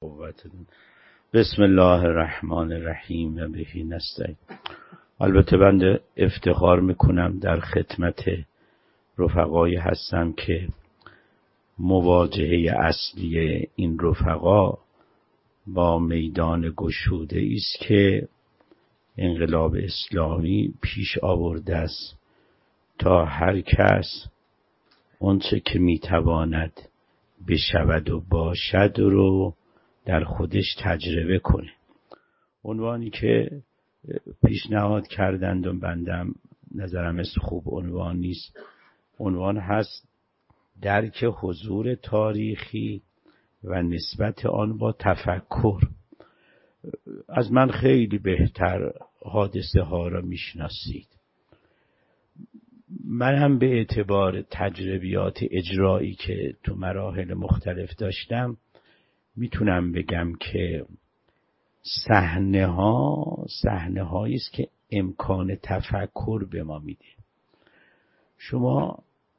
قوتتون. بسم الله الرحمن الرحیم و بهی نستعین. البته بنده افتخار میکنم در خدمت رفقایی هستم که مواجهه اصلی این رفقا با میدان گشوده است که انقلاب اسلامی پیش آورده است تا هر کس آنچه که میتواند بشود و باشد رو در خودش تجربه کنه. عنوانی که پیشنهاد کردند و بندم نظرم است خوب عنوان نیست. عنوان هست درک حضور تاریخی و نسبت آن با تفکر. از من خیلی بهتر حادثه ها را میشناسید. من هم به اعتبار تجربیات اجرایی که تو مراحل مختلف داشتم میتونم بگم که صحنه هایی است که امکان تفکر به ما میده. شما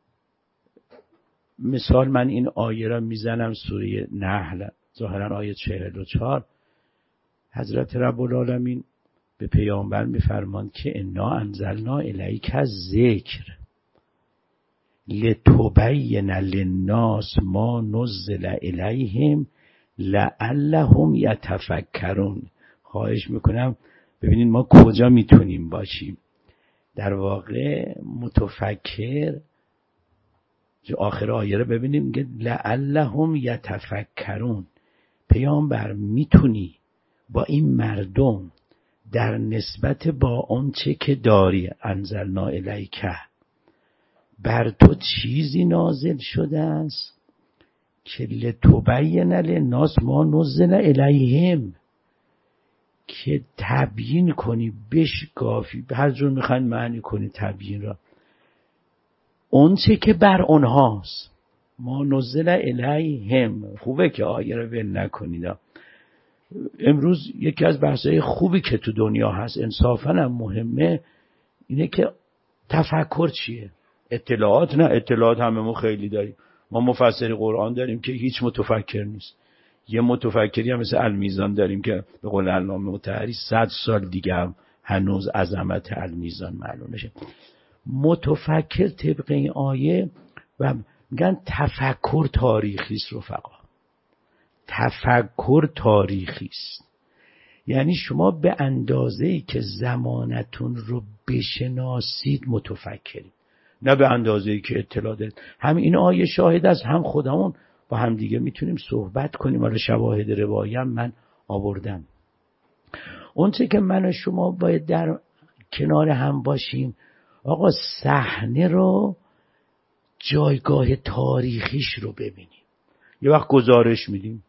مثال من این آیه را میزنم سوره نحل ظاهرا آیه 44. حضرت رب العالمین به پیامبر میفرماند که انا انزلنا الیک الذکر لتبین للناس ما نزل الیهم لعلهم یتفکرون. خواهش میکنم ببینید ما کجا میتونیم باشیم. در واقع متفکر آخر آیه رو ببینیم میگه لعلهم یتفکرون. پیامبر میتونی با این مردم در نسبت با آنچه که داری انزلنا الیک بر تو چیزی نازل شده است که لتبین للناس ما نزل الیهم، که تبیین کنی بشکافی، هر جور میخواین معنی کنی تبیین را، اون چه که بر اونهاست. ما نزل الیهم خوبه که آیه رو ول نکنید. امروز یکی از بحث‌های خوبی که تو دنیا هست انصافاً هم مهمه اینه که تفکر چیه. اطلاعات نه، اطلاعات همه ما خیلی داریم. ما مفسر قرآن داریم که هیچ متفکر نیست. یه متفکری هم مثل المیزان داریم که به قول علامه مطهری 100 سال دیگه هم هنوز عظمت المیزان معلوم نشه. متفکر طبق این آیه و میگن تفکر تاریخی است. رفقا تفکر تاریخی است، یعنی شما به اندازه‌ای که زمانتون رو بشناسید متفکرید، نه به اندازه‌ای که اطلاع دارید. هم این آیه شاهد است، هم خودمون با هم دیگه میتونیم صحبت کنیم. حالا شواهد روایی هم من آوردم. اون چه که من و شما باید در کنار هم باشیم، آقا صحنه رو جایگاه تاریخیش رو ببینیم. یه وقت گزارش میدیم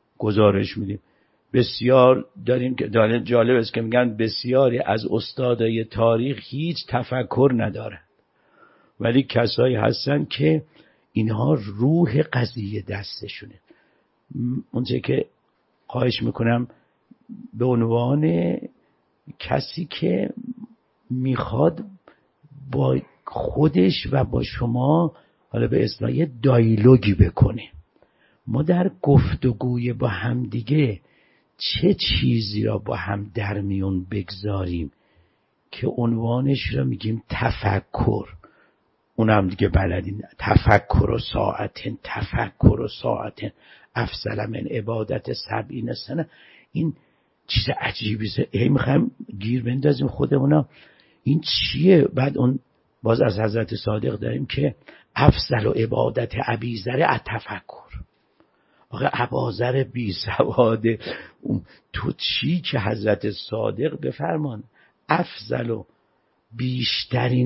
بسیار داریم که جالب است که میگن بسیاری از استادای تاریخ هیچ تفکر ندارن، ولی کسایی هستن که اینها روح قضیه دستشونه. اونچه که خواهش میکنم به عنوان کسی که میخواد با خودش و با شما حالا به اصطلاح دایلوگی بکنه، ما در گفتگوی با هم دیگه چه چیزی را با هم در میون بگذاریم که عنوانش را میگیم تفکر. اونم دیگه بلدین. تفکر و ساعتن افضل من عبادت 70 سنه. این چیز عجیبیه. میخوایم گیر بندازیم خودمونا این چیه. بعد اون باز از حضرت صادق داریم که افضل و عبادت ابیذر التفکر. آقا اباذر بی سواده تو چی که حضرت صادق بفرمان افضل و بیشترین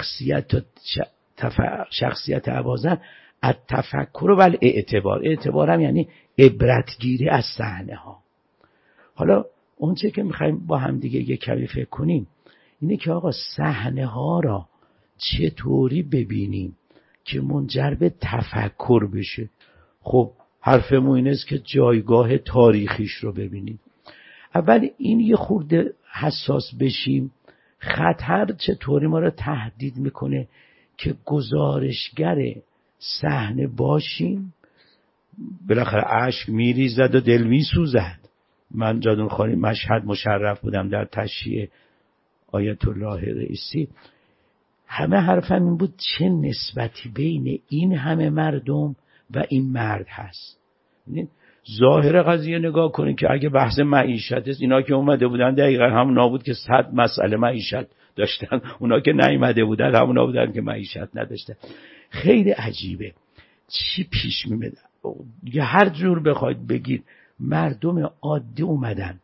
شخصیت اباذر التفکر و اعتبار هم یعنی عبرتگیری از صحنه ها. حالا اون چه که میخوایم با هم دیگه یک کمی فکر کنیم اینه که آقا صحنه ها را چطوری ببینیم که منجر به تفکر بشه. خب حرفمون این است که جایگاه تاریخیش رو ببینیم. اول این یه خورده حساس بشیم. خطر چطوری ما رو تهدید میکنه که گزارشگر صحنه باشیم بالاخره اشک میریزد و دل میسوزد. من جادون خانی مشهد مشرف بودم در تشییع آیت الله رئیسی. همه حرفم این بود چه نسبتی بین این همه مردم و این مرد هست. ظاهر قضیه نگاه کنید که اگه بحث معیشت است، اینا که اومده بودن دقیقا همونا بود که 100 مسئله معیشت داشتن، اونا که نیومده بودن همونا بودن که معیشت نداشتن. خیلی عجیبه چی پیش میمده. یه هر جور بخواید بگید مردم عادی اومدن،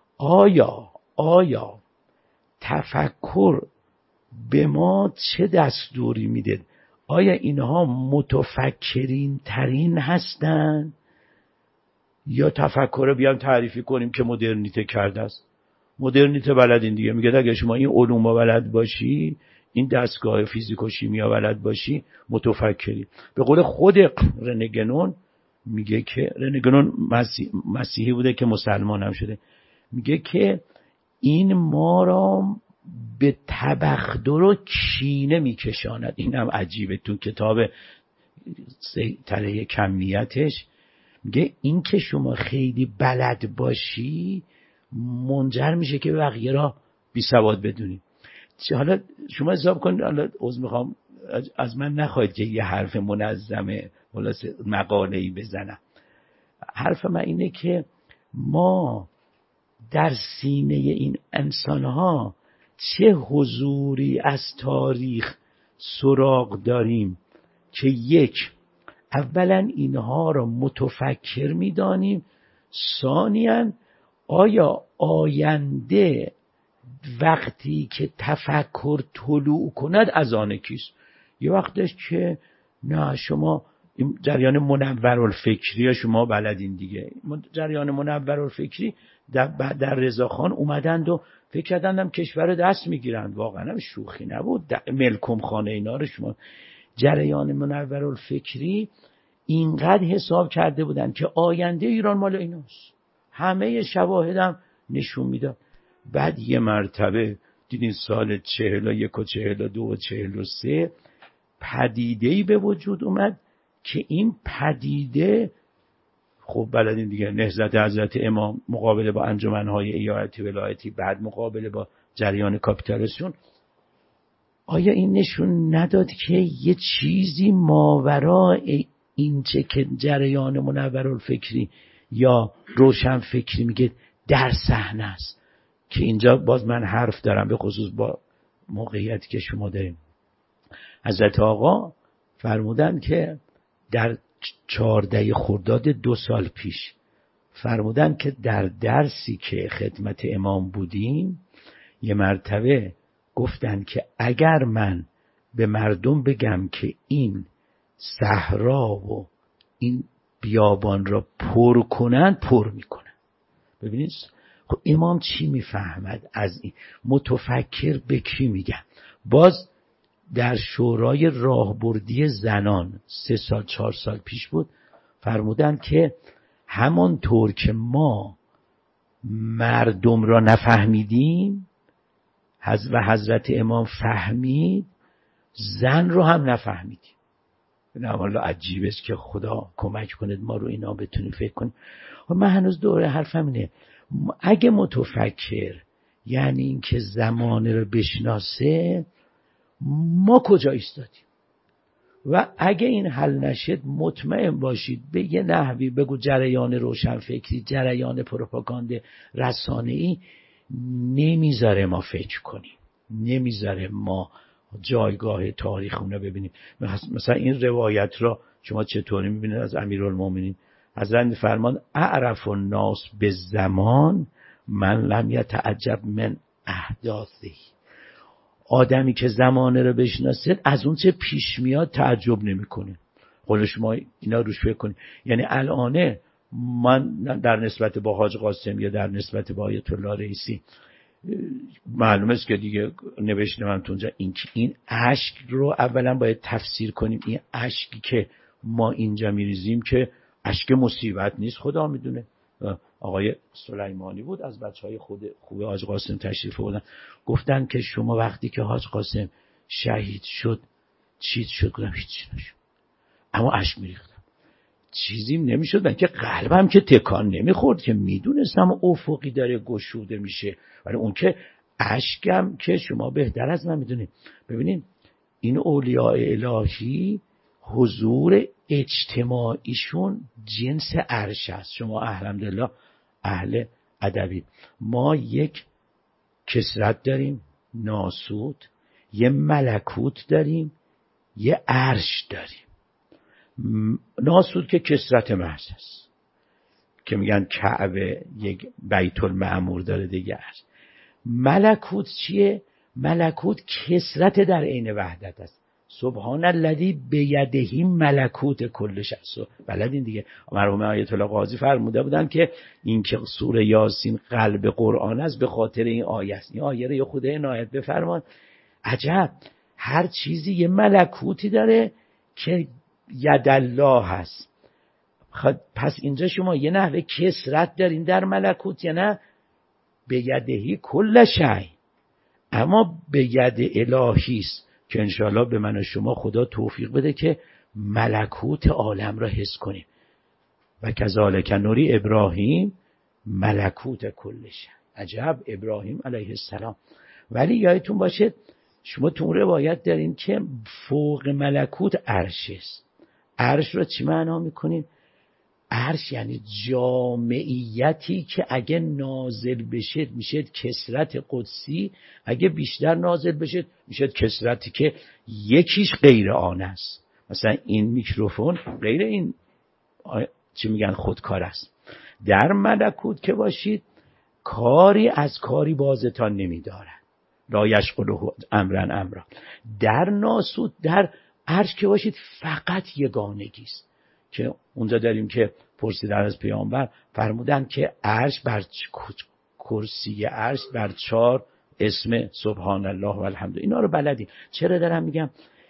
آیا تفکر به ما چه دستوری میده؟ آیا اینها متفکرین ترین هستن یا تفکر رو بیان تعریفی کنیم که مدرنیته کرده است؟ مدرنیته بلدین دیگه، میگه اگه شما این علوم بلد باشی، این دستگاه فیزیک و شیمیا بلد باشی، متفکری. به قول خود رنگنون میگه که رنگنون مسیحی بوده که مسلمان هم شده، میگه که این ما را به تبختر و کینه میکشاند. این هم عجیبه، تو کتاب تله کمیتش میگه این که شما خیلی بلد باشی منجر میشه که بقیه را بی سواد بدونی. حالا شما حساب کن، حالا عذر میخوام از من نخواهید که یه حرف منظمه مقاله‌ای بزنم. حرف من اینه که ما در سینه این انسانها چه حضوری از تاریخ سراغ داریم که یک، اولا اینها را متفکر می‌دانیم، ثانیاً آیا آینده وقتی که تفکر طلوع کند از آن کیست؟ یه وقتش که نه شما جریان منورالفکری شما بلدین دیگه، جریان منورالفکری در رضاخان اومدند و فکر کردندم کشور دست میگیرند، واقعا هم شوخی نبود. ملکم خانه اینا رو شما جریان منورالفکری اینقدر حساب کرده بودن که آینده ایران مال ایناست، همه شواهدم نشون میداد. بعد یه مرتبه دیدین سال 41 و 42 و 43 پدیده‌ای به وجود اومد که این پدیده خب بلدین دیگه، نهضت حضرت امام مقابله با انجمنهای ایالتی ولایتی، بعد مقابله با جریان کاپیتالیسم. آیا این نشون نداد که یه چیزی ماورای این چه که جریان منورالفکری یا روشنفکری میگه در صحنه است؟ که اینجا باز من حرف دارم به خصوص با موقعیتی که شما داریم. حضرت آقا فرمودن که در 14 خرداد 2 سال پیش فرمودن که در درسی که خدمت امام بودیم یه مرتبه گفتن که اگر من به مردم بگم که این صحرا و این بیابان را پر کنن، پر میکنن. ببینید خب امام چی میفهمد از این؟ متفکر به کی میگن؟ باز در شورای راهبردی زنان 3 سال 4 سال پیش بود، فرمودن که همانطور که ما مردم را نفهمیدیم و حضرت امام فهمید، زن رو هم نفهمیدیم. نه والا عجیبه است که خدا کمک کنید ما رو اینا بتونیم فکر کنیم. و من هنوز دوره حرفم اینه، اگه متفکر یعنی این که زمانه رو بشناسه، ما کجا ایستادیم؟ و اگه این حل نشد مطمئن باشید به یه نحوی بگو جریان روشنفکری، جریان پروپاگانده رسانه‌ای نمیذاره ما فکر کنیم، نمیذاره ما جایگاه تاریخمون رو ببینیم. مثلا این روایت را شما چطوری میبینید از امیرالمومنین؟ حضرت فرمان اعرف الناس بالزمان من لم یتعجب من احداثه. آدمی که زمانه رو بشناسه از اون چه پیش میاد تعجب نمیکنه. قول شما اینا روش فکر کنید. یعنی الانه من در نسبت با حاج قاسم یا در نسبت با آیت الله رئیسی معلومه است که دیگه نوشته من تو اونجا این اشک رو اولا باید تفسیر کنیم. این اشکی که ما اینجا میریزیم که اشک مصیبت نیست، خدا میدونه. آقای سلیمانی بود از بچهای خوب حاج قاسم تشریف بردن، گفتن که شما وقتی که حاج قاسم شهید شد چیت شد؟ گفتم هیچ نشد، اما اشک میریختم. چیزیم نمیشد، که قلبم که تکان نمیخورد، که میدونستم افقی داره گشوده میشه، ولی اون که اشکم که شما بهتر از من میدونید. ببینید این اولیاء الهی حضور اجتماعیشون جنس عرش است. شما الحمدلله اهل ادبی، ما یک کثرت داریم ناسوت، یه ملکوت داریم، یه عرش داریم. ناسوت که کثرت محض است، که میگن کعبه یک بیت المعمور داره دیگه است. ملکوت چیه؟ ملکوت کثرت در عین وحدت است. سبحان الذی بیده ملکوت کل شیء. بلدین دیگه، مرحوم آیت الله قاضی فرموده بودن که این که سوره یاسین قلب قرآن است به خاطر این آیه است. این آیه رو خود عنایت بفرمان. عجب، هر چیزی یه ملکوتی داره که ید الله هست. پس اینجا شما یه نحوه کثرت دارین در ملکوت، یا نه؟ به یدهی کل شیء، اما به ید الهی است که انشاءالله به من و شما خدا توفیق بده که ملکوت عالم را حس کنیم. و کذالک نوری ابراهیم ملکوت کل شیء. عجب، ابراهیم علیه السلام. ولی یادتون باشه شما تو اون روایت دارین که فوق ملکوت عرش است. عرش رو چی معنا میکنین؟ عرش یعنی جامعیتی که اگه نازل بشه میشه کثرت قدسی، اگه بیشتر نازل بشه میشه کثرتی که یکیش غیر آن است. مثلا این میکروفون غیر این چی میگن خودکار است. در ملکوت که باشید کاری از کاری بازتان نمیدارن، لا یشغله امرا. در ناسوت در عرش که باشید فقط یگانگی است، که اونجا داریم که پرسیدن از پیامبر فرمودن که عرش بر کرسی عرش بر 4 اسم سبحان الله و الحمد. اینا رو بلدی. چرا دارم میگم؟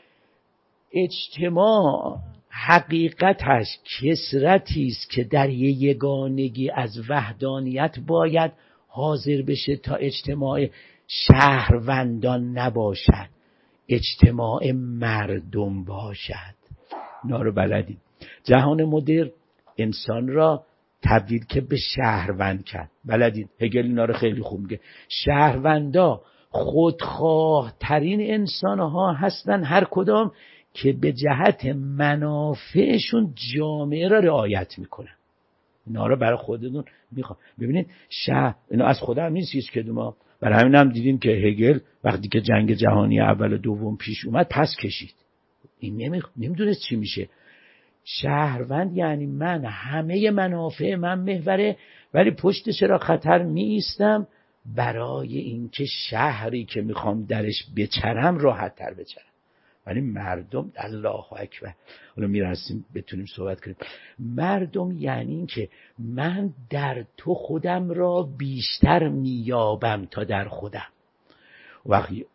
اجتماع حقیقتش کثرتی است که در یگانگی از وحدانیت باید حاضر بشه تا اجتماع شهروندان نباشد، اجتماع مردم باشد. اینا رو بلدی. جهان مدرن انسان را تبدیل که به شهروند کرد. بلدید هگل اینا رو خیلی خوب میگه. شهروندا خودخواه ترین انسان ها هستن، هر کدام که به جهت منافعشون جامعه را رعایت میکنن. اینا رو برای خودتون میخوام. ببینید اینا از خودم نیست که ما برای همین هم دیدیم که هگل وقتی که جنگ جهانی اول و دوم پیش اومد پس کشید. این نمیدونست چی میشه. شهروند یعنی من همه منافع من محوره، ولی پشت چرا خطر می ایستم برای اینکه شهری که میخوام درش بچرم راحت تر بچرم. ولی مردم الله اکبر، حالا میرسیم بتونیم صحبت کنیم. مردم یعنی اینکه من در تو خودم را بیشتر میابم تا در خودم. وقتی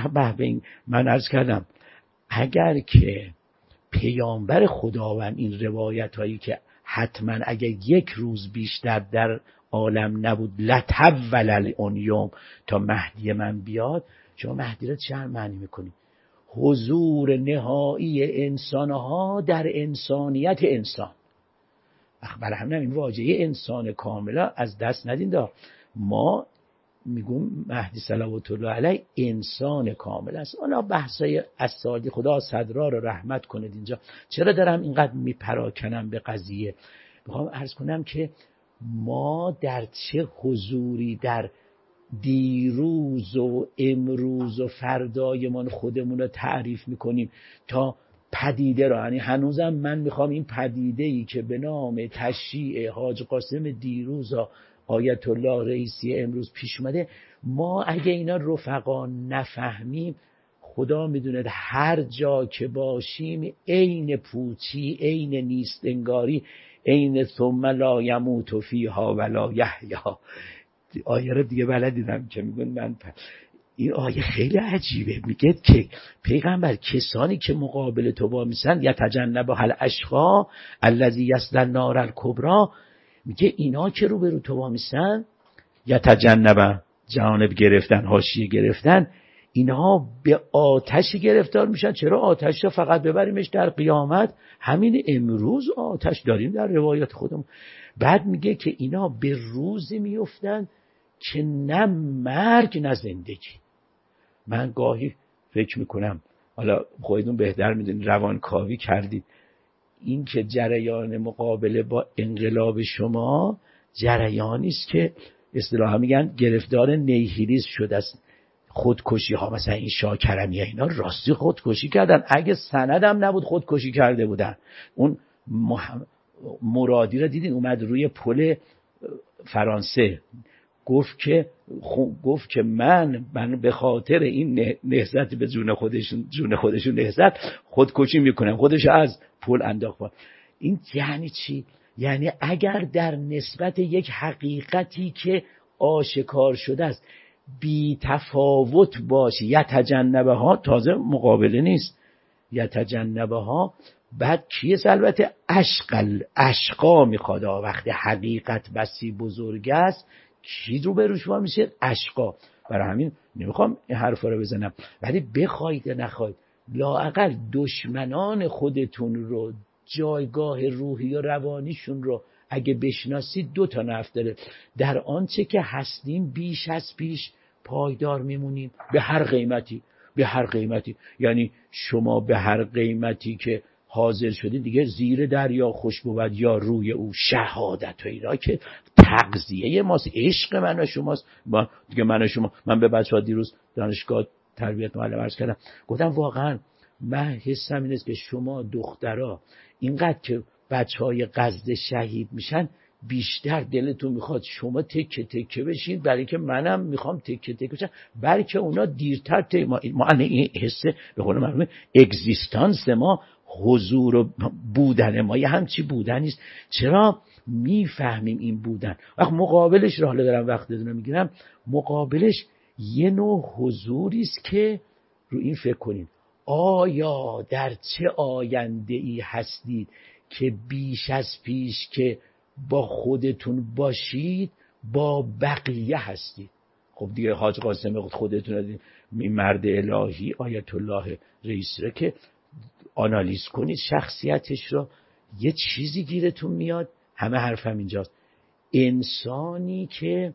من عرض کردم اگر که پیامبر خداوند این روایت هایی که حتما اگر یک روز بیشتر در عالم نبود لطول الانیوم تا مهدی من بیاد، شما مهدی را چه معنی میکنید؟ حضور نهایی انسانها در انسانیت انسان. برای همین این واژه انسان کاملا از دست ندین. ما میگم مهدی صلوات الله علیه انسان کامل است. حالا بحثای اسالی خدا صدرا رو رحمت کنید. اینجا چرا دارم اینقدر میپراکنم به قضیه؟ میخوام عرض کنم که ما در چه حضوری در دیروز و امروز و فردایمان خودمون رو تعریف میکنیم تا پدیده رو، یعنی هنوزم من میخوام این پدیده‌ای که به نام تشییع حاج قاسم دیروز آیت الله رئیسی امروز پیش اومده، ما اگه اینا رفقا نفهمیم خدا میدونه هر جا که باشیم عین پوچی، عین نیست انگاری، عین ثم لا یموت فیها ولا یحیا. آیه رو دیگه بلدیدم که میگن من این آیه خیلی عجیبه. میگه که پیغمبر کسانی که مقابل تو با میسن یتجنبها الاشقا الذی یصلی النار الکبری، میگه اینا که رو به رو تو با میسن یتجنبا جانب گرفتن، حاشیه گرفتن، اینها به آتش گرفتار میشن. چرا آتش رو فقط ببریمش در قیامت؟ همین امروز آتش داریم در روایات خودمون. بعد میگه که اینا به روزی میفتن که نه مرگ نه زندگی. من گاهی فکر میکنم، حالا خودتون بهتر میدونید، روانکاوی کردید، این که جریان مقابله با انقلاب شما جریانی است که اصطلاحا میگن گرفتار نیهیلیسم شده است. خودکشی ها، مثلا این شاکرمی ها، اینا راستی خودکشی کردن. اگه سندم نبود خودکشی کرده بودن. اون مرادی رو دیدین اومد روی پل فرانسه گفت که من به خاطر این نهضت به جون خودشون نهضت خودکشی میکنم، خودش از پل انداخت. این یعنی چی؟ یعنی اگر در نسبت یک حقیقتی که آشکار شده است بی تفاوت باشی، یتجنبه ها، تازه مقابله نیست، یتجنبه ها، بعد کیست؟ البته اشقا میخواد. وقتی حقیقت بسی بزرگ است کی رو به روش میشه؟ اشقا. برای همین نمیخوام این حرفا رو بزنم، ولی بخواید نخواید لااقل دشمنان خودتون رو، جایگاه روحی و روانیشون رو اگه بشناسید 2 نفع داره. در آنچه که هستیم بیش از پیش پایدار میمونیم به هر قیمتی. یعنی شما به هر قیمتی که حاضر شدید دیگه زیر دریا خوش بود یا روی او، شهادت و اینا که تغذیه ماست، عشق من و شماست. دیگه من به بچه‌ها دیروز دانشگاه تربیت معلم عرض کردم، گفتم واقعا من حسم اینه که شما دخترها اینقدر که بچهای غزه شهید میشن بیشتر دلتون میخواد شما تکه تکه بشین، برای که منم میخوام تکه تکه بشم، برای که اونا دیرتر ما این حسه به قول معروف اگزیستانس ما، حضور و بودن ما یه همچی بودن نیست. چرا میفهمیم این بودن؟ وقت مقابلش رو، حالا دارم وقت دادونم میگیرم، مقابلش یه نوع حضوری است که رو این فکر کنید آیا در چه آینده ای هستید که بیش از پیش که با خودتون باشید با بقیه هستید. خب دیگه حاج قاسم خودتون این مرد الهی آیت الله رئیسی رو که آنالیز کنید شخصیتش رو، یه چیزی گیرتون میاد. همه حرفم اینجاست، انسانی که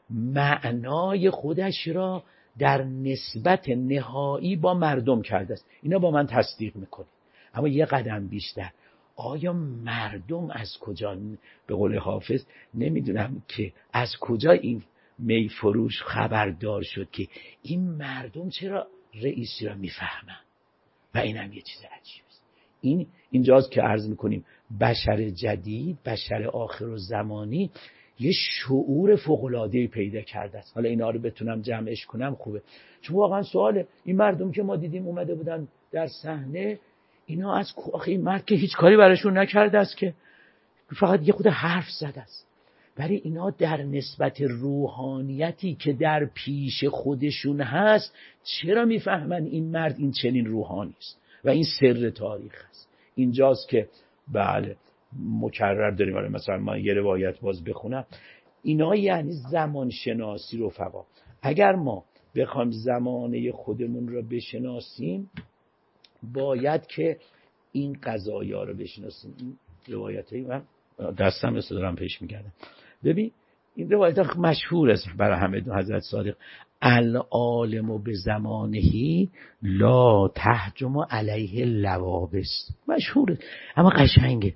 معنای خودش را در نسبت نهایی با مردم کرده است. اینا با من تصدیق میکنید، اما یه قدم بیشتر، آیا مردم از کجا، به قول حافظ نمیدونم که از کجا این می فروش خبردار شد که این مردم چرا رئیسی را میفهمن؟ و اینم یه چیز عجیبه. اینجاست که عرض میکنیم بشر جدید، بشر آخر و زمانی یه شعور فوق‌العاده‌ای پیدا کرده است. حالا اینا رو بتونم جمعش کنم خوبه، چون واقعا سواله این مردم که ما دیدیم اومده بودن در صحنه، اینا از آخه این مرد که هیچ کاری براشون نکرده است، که فقط یه خود حرف زده است، ولی اینا در نسبت روحانیتی که در پیش خودشون هست چرا میفهمن این مرد این چنین روحانی است؟ و این سر تاریخ است. اینجاست که بله مکرر داریم. مثلا من یه روایت باز بخونم، اینا یعنی زمان شناسی رفقا. اگر ما بخوایم زمانه خودمون رو بشناسیم باید که این قضایا رو بشناسیم. این روایت هایی من دستم رسه دارم پیش میگردم. ببین این روایت مشهور است برای همه. حضرت صادق العالم به زمانهی لا تهجم علیه لوابس، مشهوره اما قشنگه.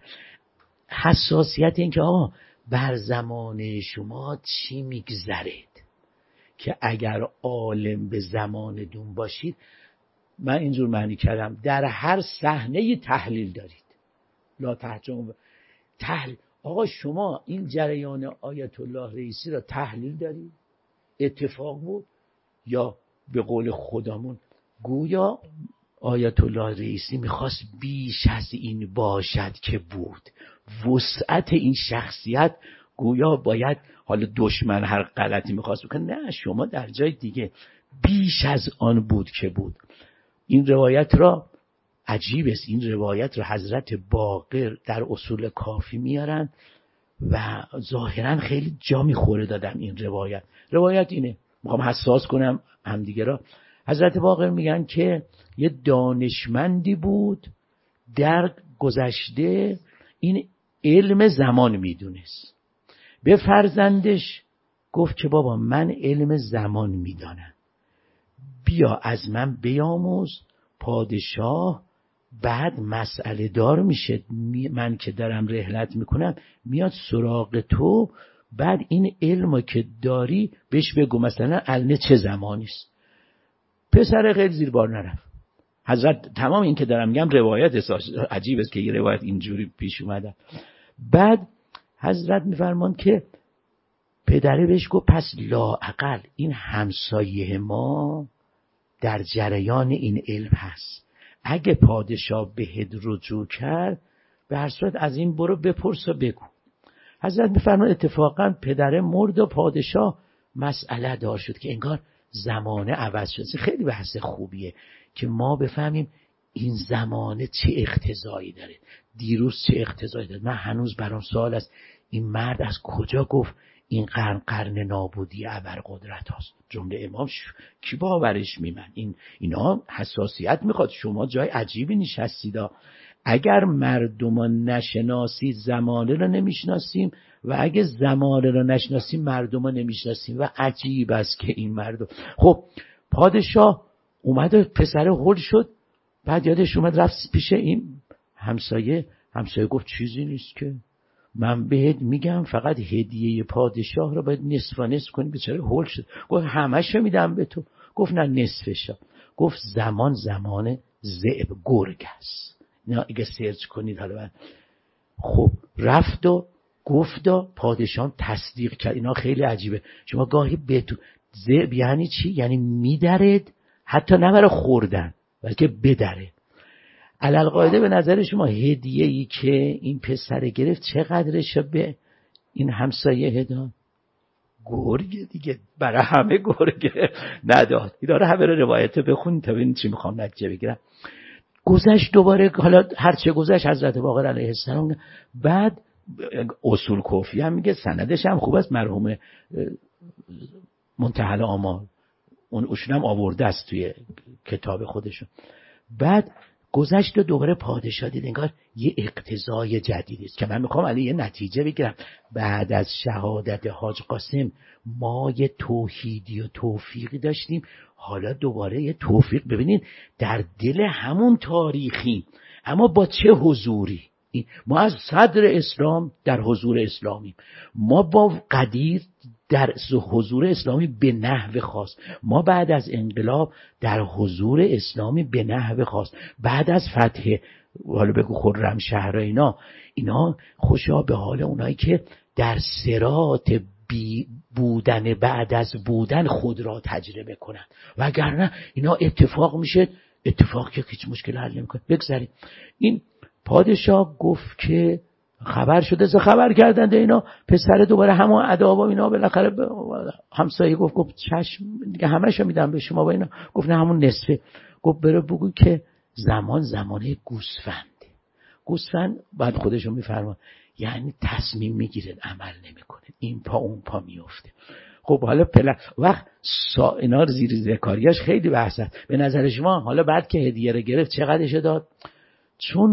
حساسیت این که بر زمانه شما چی میگذرید، که اگر عالم به زمانتون باشید، من اینجور معنی کردم در هر صحنه تحلیل دارید. لا تهجم تحلیل. آقا شما این جریان آیت الله رئیسی را تحلیل دارید؟ اتفاق بود یا به قول خودمون گویا آیت الله رئیسی میخواست بیش از این باشد که بود؟ وسعت این شخصیت گویا باید، حالا دشمن هر غلطی میخواست بکنه، نه شما در جای دیگه بیش از آن بود که بود. این روایت را عجیب است، این روایت را حضرت باقر در اصول کافی میارن و ظاهرا خیلی جا میخوره دادن این روایت اینه. میخوام حساس کنم همدیگه را. حضرت باقر میگن که یه دانشمندی بود در گذشته این علم زمان میدونست، به فرزندش گفت که بابا من علم زمان میدانم، بیا از من بیاموز. پادشاه بعد مسئله دار میشه، من که دارم رحلت میکنم میاد سراغ تو، بعد این علمو که داری بهش بگو مثلا الان چه زمانیست. پسر خیلی زیر بار نرفت. حضرت تمام این که دارم میگم روایت عجیب است که یه روایت اینجوری پیش اومده. بعد حضرت میفرمان که پدره بهش گفت پس لااقل این همسایه ما در جریان این علم هست، اگه پادشاه بهت رجوع کرد به هر صورت از این برو بپرس و بگو. حضرت میفرمان اتفاقا پدره مرد و پادشاه مسئله دار شد که انگار زمانه عوض شد. خیلی بحث خوبیه که ما بفهمیم این زمانه چه اقتضایی داره، دیروز چه اقتضایی داره. من هنوز برام سوال است این مرد از کجا گفت این قرن نابودی ابرقدرت هاست؟ جمله امام کی باورش میمن؟ اینا حساسیت میخواد. شما جای عجیبی نشستیدا. اگر مردمان نشناسید زمانه رو نمیشناسیم و اگه زمانه رو نشناسیم مردمان نمیشناسیم. و عجیب است که این مردم. خب پادشاه اومد و پسر هول شد، بعد یادش اومد رفت پیش این همسایه گفت چیزی نیست که من بهت میگم، فقط هدیه پادشاه رو باید نصف و نصف کنی. بیچاره هول شد، گفت همه‌شو میدم به تو. گفت نه نصفشو. گفت زمان ذئب گرگ است. اینا اگه سرچ کنید حالا من. خب رفت و گفت و پادشاه تصدیق کرد. اینا خیلی عجیبه. شما گاهی بهتون ذئب یعنی چی؟ یعنی میدرد، حتی نه برای خوردن بلکه بدره. علالقاعده به نظر شما هدیه‌ای که این پسر گرفت چقدرش به این همسایه داد؟ گرگ دیگه، برای همه گرگ نداد. اینا رو همه روایت بخونید تا ببینید چی میخوام نتیجه بگیرم. گذشت دوباره، حالا هرچه گذشت حضرت باقر علیه السلام. بعد اصول کافی هم میگه، سندش هم خوب است، مرحوم منتهی آمال اون هم آورده است توی کتاب خودشون. بعد گذشت و دوباره پادشاه دید انگار یه اقتضای جدیدی است که من میخوام علی یه نتیجه بگیرم. بعد از شهادت حاج قاسم ما یه توحیدی و توفیقی داشتیم، حالا دوباره یه توفیق. ببینید در دل همون تاریخی اما با چه حضوری. ما از صدر اسلام در حضور اسلامی، ما با قدیر در حضور اسلامی به نحو خاص، ما بعد از انقلاب در حضور اسلامی به نحو خاص، بعد از فتح حالا بگو خرمشهر اینا خوشا به حال اونایی که در صراط بودن بعد از بودن خود را تجربه کنن. وگرنه اینا اتفاق میشه، اتفاق که هیچ مشکل حل نمیکنه. بگذاریم. این پادشاه گفت که خبر شده، خبر کردند اینا. پسر دوباره همون اداب و اینا بالاخره همسایه گفت چشم دیگه همه‌شو میدم به شما. با اینا گفت نه همون نصفه. گفت برو بگو که زمانه گوسفند بعد خودشون میفرمان یعنی تصمیم میگیره عمل نمیکنه، این پا اون پا میفته. خب حالا وقت اینا زیر کاریاش خیلی بحث است. به نظر شما حالا بعد که هدیه رو گرفت چقدرش داد؟ چون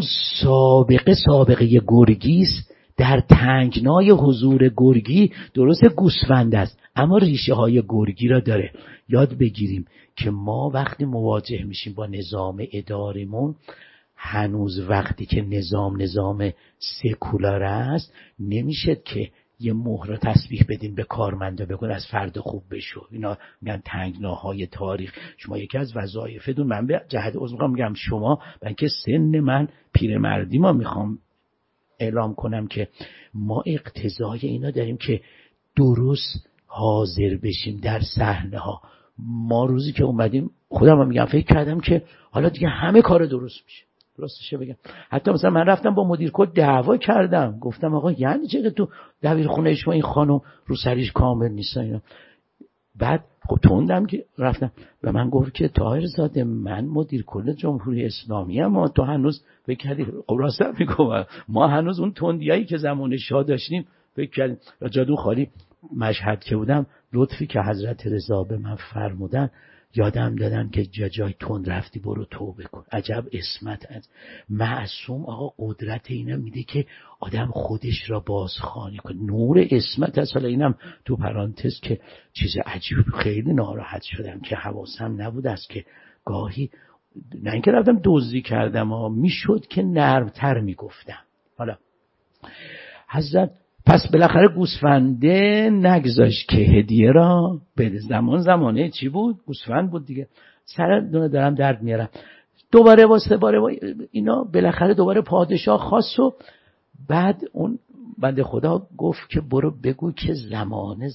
سابقه گرگیست، در تنگنای حضور گرگی درست گوسفند است اما ریشه های گرگی را داره. یاد بگیریم که ما وقتی مواجه میشیم با نظام اداریمون، هنوز وقتی که نظام سکولار است، نمیشه که یه مهر تسبیح بدیم به کارمندا بگن از فرد خوب بشو. اینا میگن تنگناهای تاریخ. شما یکی از وظایفتون، من به جهت عذر میگم شما، من که سن من پیرمردی ما میخوام اعلام کنم که ما اقتضای اینا داریم که درست حاضر بشیم در صحنه ها. ما روزی که اومدیم خودم هم میگم فکر کردم که حالا دیگه همه کار درست میشه. درستشه بگم، حتی مثلا من رفتم با مدیر کل دعوا کردم، گفتم آقا یعنی چه تو دبیرخونه شما این خانم رو سریش کامل نیست اینا. بعد خب توندم که رفتم و من گفت که طاهرزاده من مدیر کل جمهوری اسلامی ام، تو هنوز فکر کردی؟ خب راستم میگم ما هنوز اون تندیایی که زمان شاه داشتیم فکر کردیم. جادو خالی مشهد که بودم، لطفی که حضرت رضا به من فرمودن یادم دادن که جای تند رفتی برو توبه کن. عجب اسمت از معصوم. آقا قدرت اینم میده که آدم خودش را بازخوانی کنه. نور اسمت از. حالا اینم تو پرانتز که چیز عجیب، خیلی ناراحت شدم که حواسم نبود است که گاهی نه اینکه رفتم دزدی کردم میشد که نرمتر میگفتم. حالا حضرت پس بالاخره گوسفنده نگذاشت که هدیه را بده. زمانه چی بود؟ گوسفند بود دیگه. سر دونه دارم درد میارم. دوباره واسه باره اینا بالاخره دوباره پادشاه خواست و بعد اون بنده خدا گفت که برو بگو که زمانه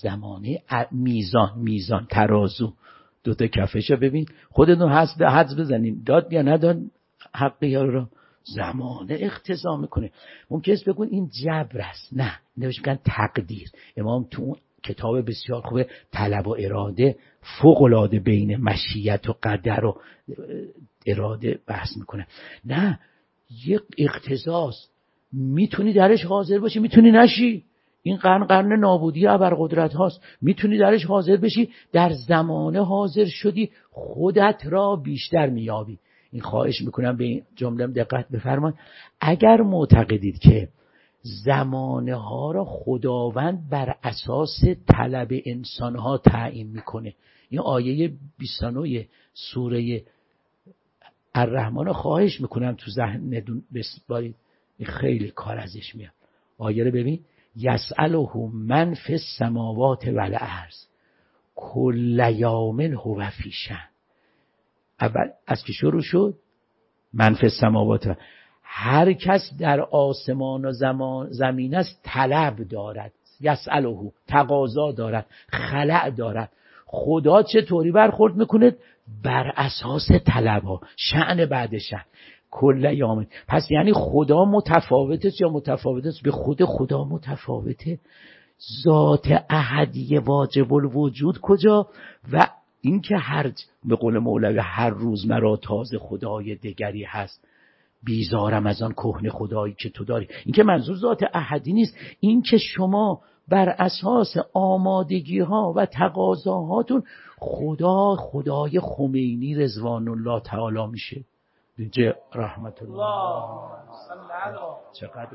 میزان ترازو دوتا کفشو ببین خودتون حدس بزنین داد یا نداد حقی رو زمانه اقتضا میکنه. ممکنه است بگون این جبر است. نه، نوشته میگن تقدیر. امام تو اون کتاب بسیار خوبه طلب و اراده فوق العاده بین مشیت و قدر و اراده بحث میکنه. نه، یک اقتضاست. میتونی درش حاضر باشی، میتونی نشی. این قرن نابودی ابرقدرت هاست. میتونی درش حاضر بشی، در زمانه حاضر شدی خودت را بیشتر میابی. این خواهش میکنم به این جمله دقت بفرمایید. اگر معتقدید که زمانه ها را خداوند بر اساس طلب انسان ها تعیین میکنه، این آیه 29 سوره الرحمن رو خواهش میکنم تو ذهن بسپارید. خیلی کار ازش میاد. آیه رو ببین. یسأله من فی السماوات والارض کل یوم هو فی شأن. اول از که شروع شد من فی السماوات، هر کس در آسمان و زمین است طلب دارد. یسأله تقاضا دارد، خلع دارد. خدا چطوری برخورد میکنه؟ بر اساس طلب ها، شأن بعد شأن. کل یوم. پس یعنی خدا متفاوته یا متفاوته؟ به خود خدا متفاوته. ذات احدیه واجب الوجود کجا؟ و اینکه به قول مولوی هر روز مرا تازه خدای دگری هست، بیزارم از آن کهنه خدایی که تو داری. این که منظور ذات احدی نیست، این که شما بر اساس آمادگی ها و تقاضاهاتون خدای خمینی رضوان الله تعالی میشه. اینجا رحمت الله. چقدر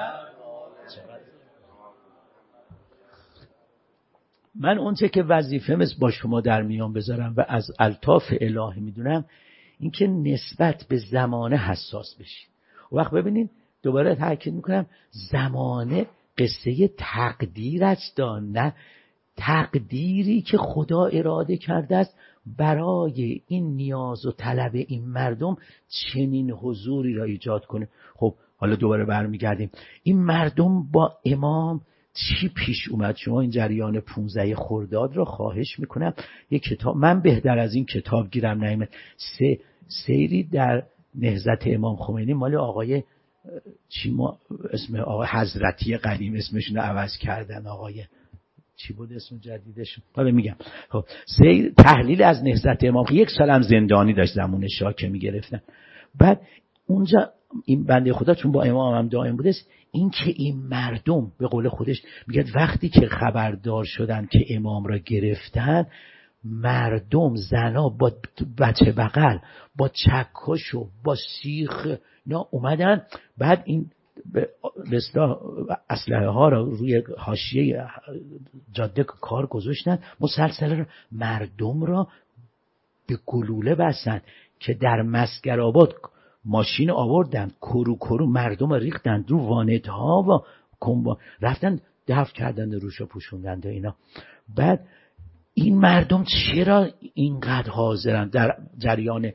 من اونچه که وظیفه مثل با شما در میان بذارم و از الطاف الهی میدونم، این که نسبت به زمانه حساس بشید. وقت ببینید دوباره تاکید میکنم، زمانه قصه تقدیر است، نه تقدیری که خدا اراده کرده است برای این نیاز و طلب این مردم چنین حضوری را ایجاد کنه. خب حالا دوباره برمیگردیم. این مردم با امام چی پیش اومد؟ شما این جریان 15 خرداد را خواهش میکنم یک کتاب، من بهتر از این کتاب گیرم نیامد، سیری در نهضت امام خمینی مال آقای اسم آقای حضرتی قدیم، اسمشون رو عوض کردن، آقای چی بود اسم جدیدشون؟ حالا میگم. خب تحلیل از نهضت امام، یک سالم زندانی داشت زمان شاه که میگرفتن. بعد اونجا این بنده خدا چون با امام هم دائم بوده، این که این مردم به قول خودش میگه وقتی که خبردار شدن که امام را گرفتن، مردم زنا با بچه بغل با چکش و با سیخ اینا اومدن. بعد این به اصطلاح اسلحه ها را روی حاشیه جاده کار گذاشتن، مسلسل را مردم را به گلوله بستن که در مسگرآباد ماشین آوردن کرو مردم ریختن رو وانتها و رفتن دفن کردن، روشو پوشوندن و اینا. بعد این مردم چرا اینقدر حاضرن در جریان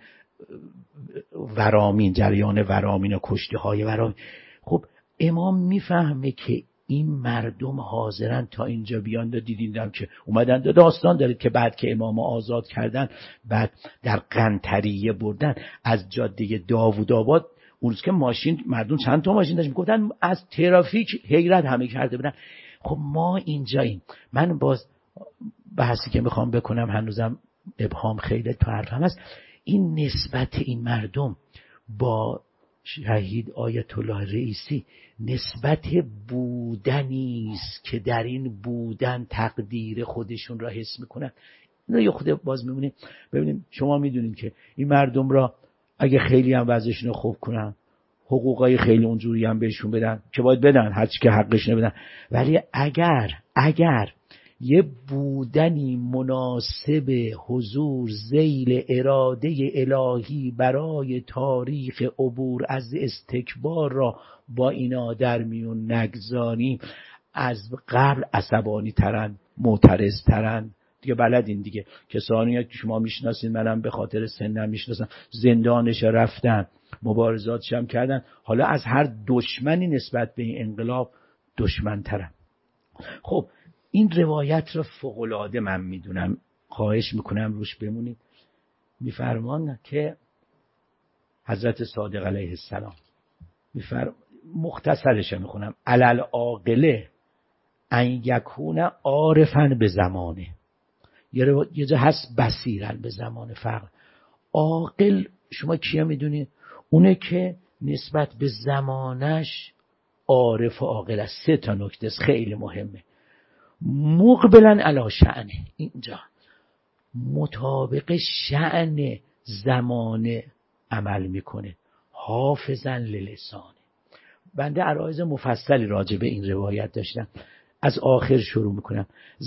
ورامین و کشته های ورامین؟ خب امام میفهمه که این مردم حاضرن تا اینجا بیان. دیدیدم که اومدن داستان دارید که بعد که امام آزاد کردن، بعد در قنطریه بردن از جاده داوودآباد، اون روز که ماشین مردم چند تا ماشین داشت، میگفتن از ترافیک حیرت همه کرده بودن. خب ما اینجاییم. من باز بحثی که میخوام بکنم هنوزم ابهام خیلی تو حرفم هست، این نسبت این مردم با شهید آیت الله رئیسی نسبت بودنی است که در این بودن تقدیر خودشون را حس میکنن. اینا یه خود باز میمونیم ببینیم. شما میدونید که این مردم را اگه خیلی هم وضعشون رو خوب کنن، حقوقای خیلی اونجوری هم بهشون بدن که باید بدن، هرچی که حقش بدن، ولی اگر یه بودنی مناسب حضور ذیل اراده الهی برای تاریخ عبور از استکبار را با اینا در میون نگذاریم، از قبل عصبانی ترن، معترض ترن. دیگه بلدین دیگه، کسانی که شما میشناسین، منم به خاطر سنم میشناسم، زندانش رفتن، مبارزاتش هم کردن، حالا از هر دشمنی نسبت به این انقلاب دشمن ترن. خب این روایت رو فوق‌العاده من میدونم، خواهش میکنم روش بمونید. میفرمان که حضرت صادق علیه السلام مختصرش میخونم: علل عاقله ان یکون عارفا به زمانه. یه جا هست بصیرن به زمان فقر. عاقل شما کیه میدونی؟ اونه که نسبت به زمانش عارف و عاقل است. 3 تا نکته خیلی مهمه. مقبلن علی شأنه، اینجا مطابق شأن زمانه عمل میکنه. حافظن للسانه. بنده عرایض مفصلی راجع به این روایت داشتم، از آخر شروع میکنم.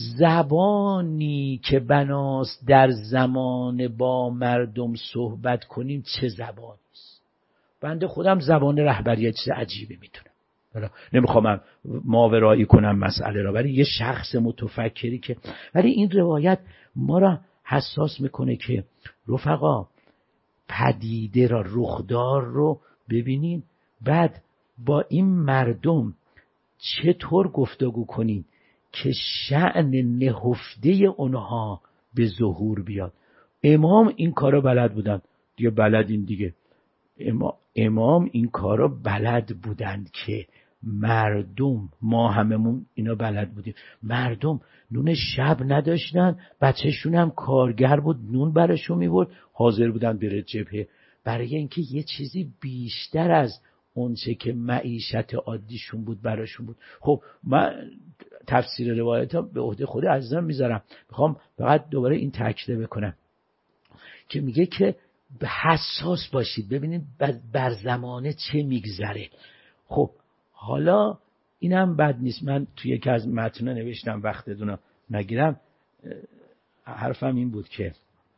زبانی که بناست در زمان با مردم صحبت کنیم چه زبانی است. بنده خودم زبان رهبری چیز عجیبی میتونم، نمیخوام ماورایی کنم مسئله را، ولی یه شخص متفکری که، ولی این روایت ما را حساس میکنه که رفقا پدیده را، رخدار رو ببینین، بعد با این مردم چطور گفتگو کنین که شأن نهفته اونها به ظهور بیاد. امام این کارو بلد بودن دیگه، بلدین دیگه. امام این کارو بلد بودند که مردم، ما هممون اینا بلد بودیم، مردم نون شب نداشتن، بچهشون هم کارگر بود، نون براشون میبرد، حاضر بودن بره جبهه برای اینکه یه چیزی بیشتر از اونچه که معیشت عادیشون بود براشون بود. خب من تفسیر روایت ها به عهده خود عزیزم میذارم، میخوام فقط دوباره این تاکید بکنم که میگه که حساس باشید، ببینید بر زمانه چه میگذره. خب حالا اینم بد نیست، من توی یکی از متن‌ها نوشتم، وقتتون رو نگیرم، حرفم این بود که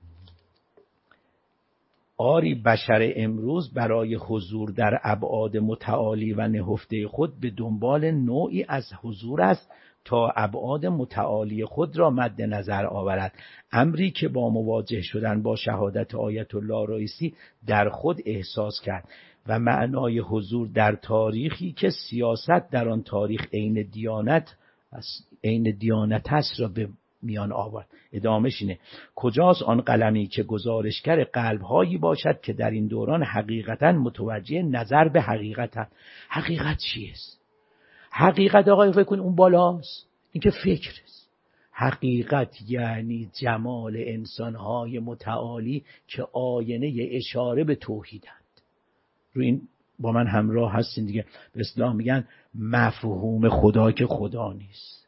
آری بشر امروز برای حضور در ابعاد متعالی و نهفته خود به دنبال نوعی از حضور است تا ابعاد متعالی خود را مد نظر آورد، امری که با مواجه شدن با شهادت آیت الله رئیسی در خود احساس کرد و معنای حضور در تاریخی که سیاست در آن تاریخ عین دیانت است را به میان آورد. ادامهش اینه: کجاست آن قلمی که گزارشگر قلب‌هایی باشد که در این دوران حقیقتاً متوجه نظر به حقیقتاً. حقیقت چیست؟ حقیقت آقای فکر کن اون بالاست، این که فکر است. حقیقت یعنی جمال انسان‌های متعالی که آینه اشاره به توحیدند. رو این با من همراه هستین دیگه. به اصطلاح میگن مفهوم خدا که خدا نیست.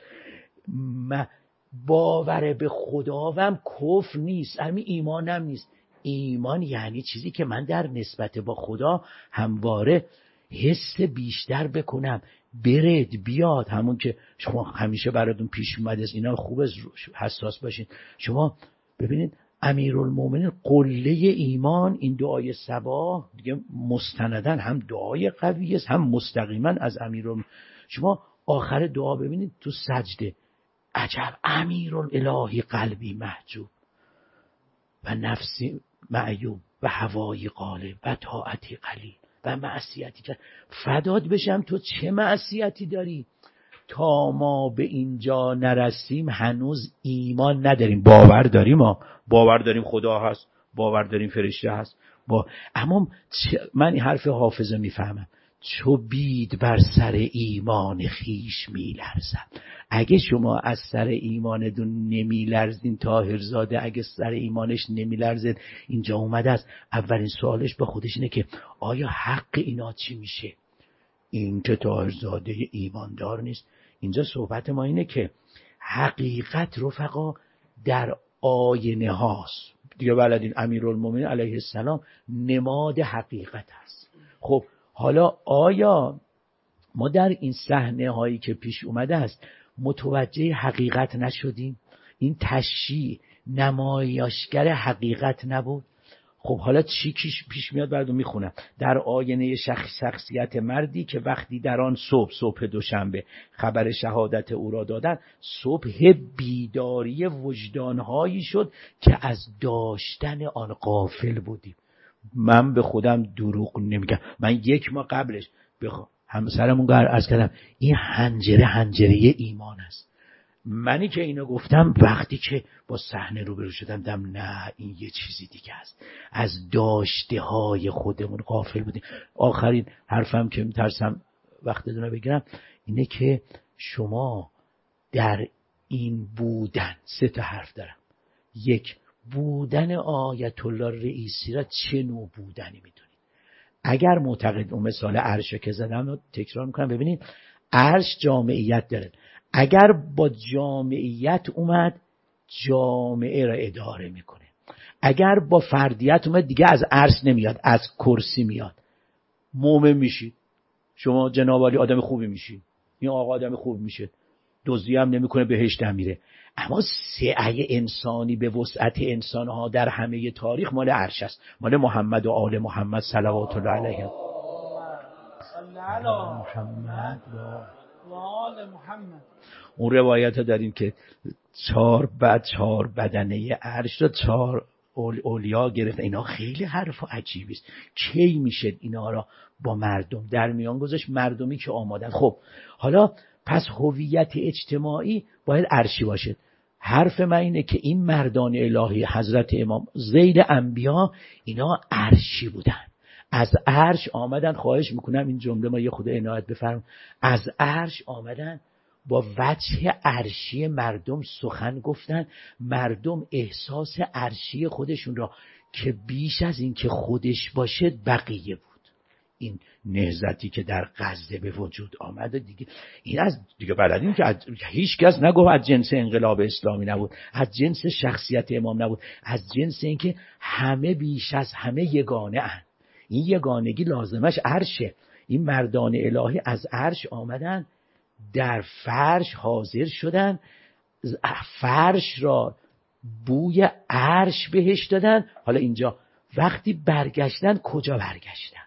باور به خدا هم کفر نیست، همین ایمانم نیست. ایمان یعنی چیزی که من در نسبت با خدا همواره حس بیشتر بکنم، برد بیاد، همون که شما همیشه براتون پیش اومده است، اینا خوبه حساس باشین. شما ببینید امیرالمومنین قله ایمان، این دعای صباح دیگه مستندن هم دعای قوی است هم مستقیما از امیرالمومنین. شما آخر دعا ببینید تو سجده: عجب امیرالالهی قلبی محجوب و نفسی معیوب و هوایی غالب و طاعتی قلیل و معصیتی که فدات بشم تو چه معصیتی داری؟ تا ما به اینجا نرسیم هنوز ایمان نداریم. باور داریم، باور داریم خدا هست، باور داریم فرشته هست، اما من این حرف حافظه میفهمم: چو بید بر سر ایمان خیش میلرزم. اگه شما از سر ایماندون نمیلرزین، طاهرزاده اگه سر ایمانش نمیلرزید، اینجا اومده است اولین سوالش با خودش اینه که آیا حق اینا چی میشه؟ این که طاهرزاده ایماندار نیست. اینجا صحبت ما اینه که حقیقت رفقا در آینه هاست دیگه. بلدین امیرالمومنین علیه السلام نماد حقیقت است. خب حالا آیا ما در این صحنه هایی که پیش اومده است متوجه حقیقت نشدیم؟ این تشریع نمایشگر حقیقت نبود؟ خب حالا چی پیش میاد؟ براتون میخونم. در آینه شخصیت مردی که وقتی در آن صبح دوشنبه خبر شهادت او را دادن، صبح بیداری وجدانهایی شد که از داشتن آن غافل بودیم. من به خودم دروغ نمیگم، من 1 ماه قبلش همسرمون عرض کردم این حنجره ایمان است. منی که اینو گفتم وقتی که با صحنه روبرو شدم دیدم نه، این یه چیزی دیگه است، از داشته های خودمون غافل بودیم. آخرین حرفم که میترسم وقتتون رو بگیرم اینه که شما در این بودن 3 حرف دارم. 1 بودن آیت الله رئیسی را چه نوع بودنی میدونید؟ اگر معتقد، اون مثال عرش که زدم رو تکرار میکنم، ببینید عرش جامعیت داره. اگر با جامعیت اومد جامعه را اداره میکنه. اگر با فردیت اومد دیگه از عرش نمیاد، از کرسی میاد. مومن میشید شما، جناب عالی آدم خوبی میشید، این آقا آدم خوب میشه، دزدی هم نمیکنه، بهشت هم میره. اما سعی انسانی به وسعت انسانها در همه تاریخ مال عرش است، مال محمد و آل محمد صلوات الله علیهم. محمد و آل محمد. اون روایت ها داریم که 4 بدنه عرش را 4 اولیا گرفت. اینا خیلی حرف عجیبی است. کی میشه اینا را با مردم در میان گذاشت؟ مردمی که آمادن. خب حالا پس هویت اجتماعی باید عرشی باشه. حرف من اینه که این مردان الهی حضرت امام ذیل انبیا اینا عرشی بودن، از عرش آمدن. خواهش میکنم این جمله ما یه خود عنایت بفرم. از عرش آمدن، با وجه عرشی مردم سخن گفتن. مردم احساس عرشی خودشون را که بیش از این که خودش باشه بقیه بود. این نهضتی که در غزه به وجود آمده دیگه، این از دیگه بلدیم که هیچ کس نگفت از جنس انقلاب اسلامی نبود، از جنس شخصیت امام نبود، از جنس این که همه بیش از همه یگانه اند. این یگانگی لازمش عرشه. این مردان الهی از عرش آمدن، در فرش حاضر شدن، فرش را بوی عرش بهش دادن. حالا اینجا وقتی برگشتن کجا برگشتن؟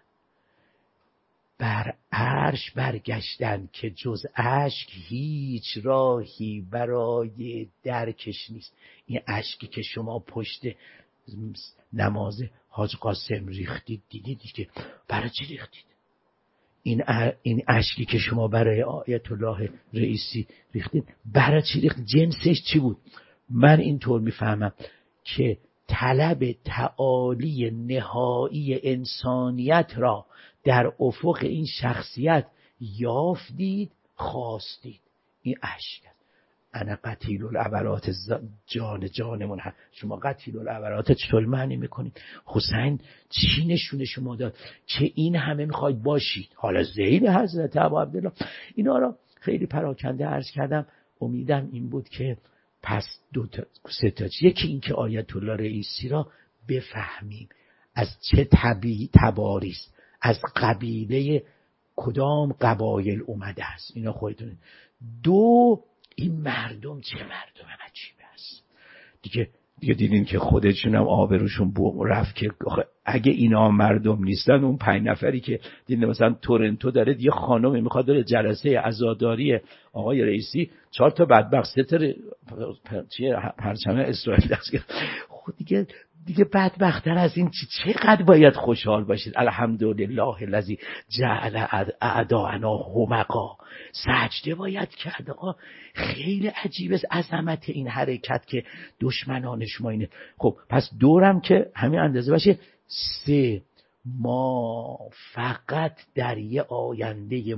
بر عرش برگشتن که جز اشک هیچ راهی برای درکش نیست. این اشکی که شما پشت نماز حاج قاسم ریختید دیدید که برای چی ریختید؟ این اشکی که شما برای آیت الله رئیسی ریختید برای چی ریختید؟ جنسش چی بود؟ من اینطور میفهمم که طلب تعالی نهایی انسانیت را در افق این شخصیت یافتید، خواستید. این اشک است. انا قتیل العبرات جانمون. شما قتیل العبرات چطور معنی میکنید؟ حسین چی نشونه شما داد که این همه میخواید باشید؟ حالا ذیل حضرت ابو عبدالله اینا را خیلی پراکنده عرض کردم. امیدم این بود که پس 3 تا. یکی این که آیت الله رئیسی را بفهمیم از چه تباری است، از قبیله کدام قبایل اومده است. اینا خودتون. 2 این مردم چه مردم عجیبه است دیگه دیدین که خودشون هم آبروشون رفت که اگه اینا مردم نیستن اون 5 نفری که دیدین مثلا تورنتو داره یه خانم میخواد داره جلسه عزاداری آقای رئیسی 4 تا بدبخت 3 تا پرچم اسرائیل دست گرفت. خود دیگه بدبخت‌تر از این چقدر باید خوشحال باشید؟ الحمدلله الذی جعل اعداءنا همقا. سجده باید کرد. خیلی عجیب است عظمت این حرکت که دشمنان شما اینه. خب پس دورم که همین اندازه باشه. 3 ما فقط در یه آینده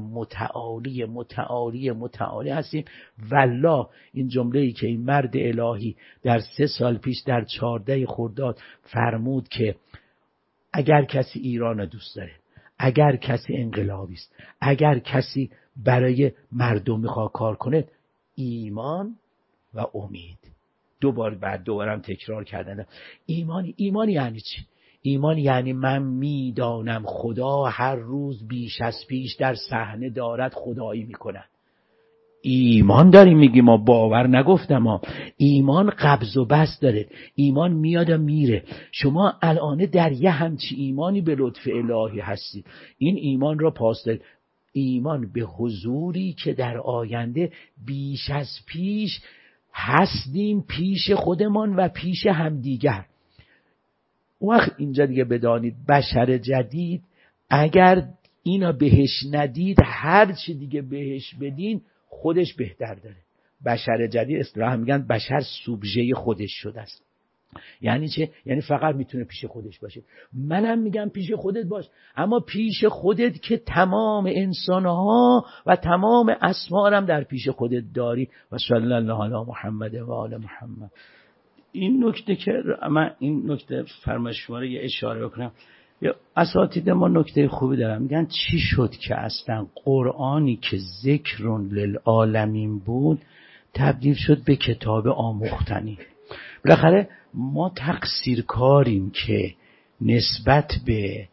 متعالی هستیم. والله این جمله‌ای که این مرد الهی در 3 سال پیش در 14 خرداد فرمود که اگر کسی ایران دوست داره، اگر کسی انقلابی است، اگر کسی برای مردم میخواد کار کنه، ایمان و امید دوبارم تکرار کردن. ایمان یعنی چی؟ ایمان یعنی من میدانم خدا هر روز بیش از پیش در صحنه دارد خدایی میکند. ایمان داریم میگیم، ما باور نگفتم. ما ایمان قبض و بسط داره، ایمان میاد و میره. شما الان در یه همچی ایمانی به لطف الهی هستید. این ایمان را پاس دارید، ایمان به حضوری که در آینده بیش از پیش هستیم، پیش خودمان و پیش همدیگر. اون وقت اینجا دیگه بدانید بشر جدید اگر اینا بهش ندید، هر چی دیگه بهش بدین خودش بهتر داره. بشر جدید اصطلاحاً میگن بشر سوبژه خودش شده است. یعنی چه؟ یعنی فقط میتونه پیش خودش باشه. منم میگم پیش خودت باش، اما پیش خودت که تمام انسانها و تمام اسما هم در پیش خودت داری. و صلی الله علی محمد و آل محمد. این نکته که من این نکته فرمایش شما رو یه اشاره بکنم. اساتید ما نکته خوبی دارن، میگن چی شد که اصلا قرآنی که ذکر للعالمین بود تبدیل شد به کتاب آموختنی. بالاخره ما تقصیرکاریم که نسبت به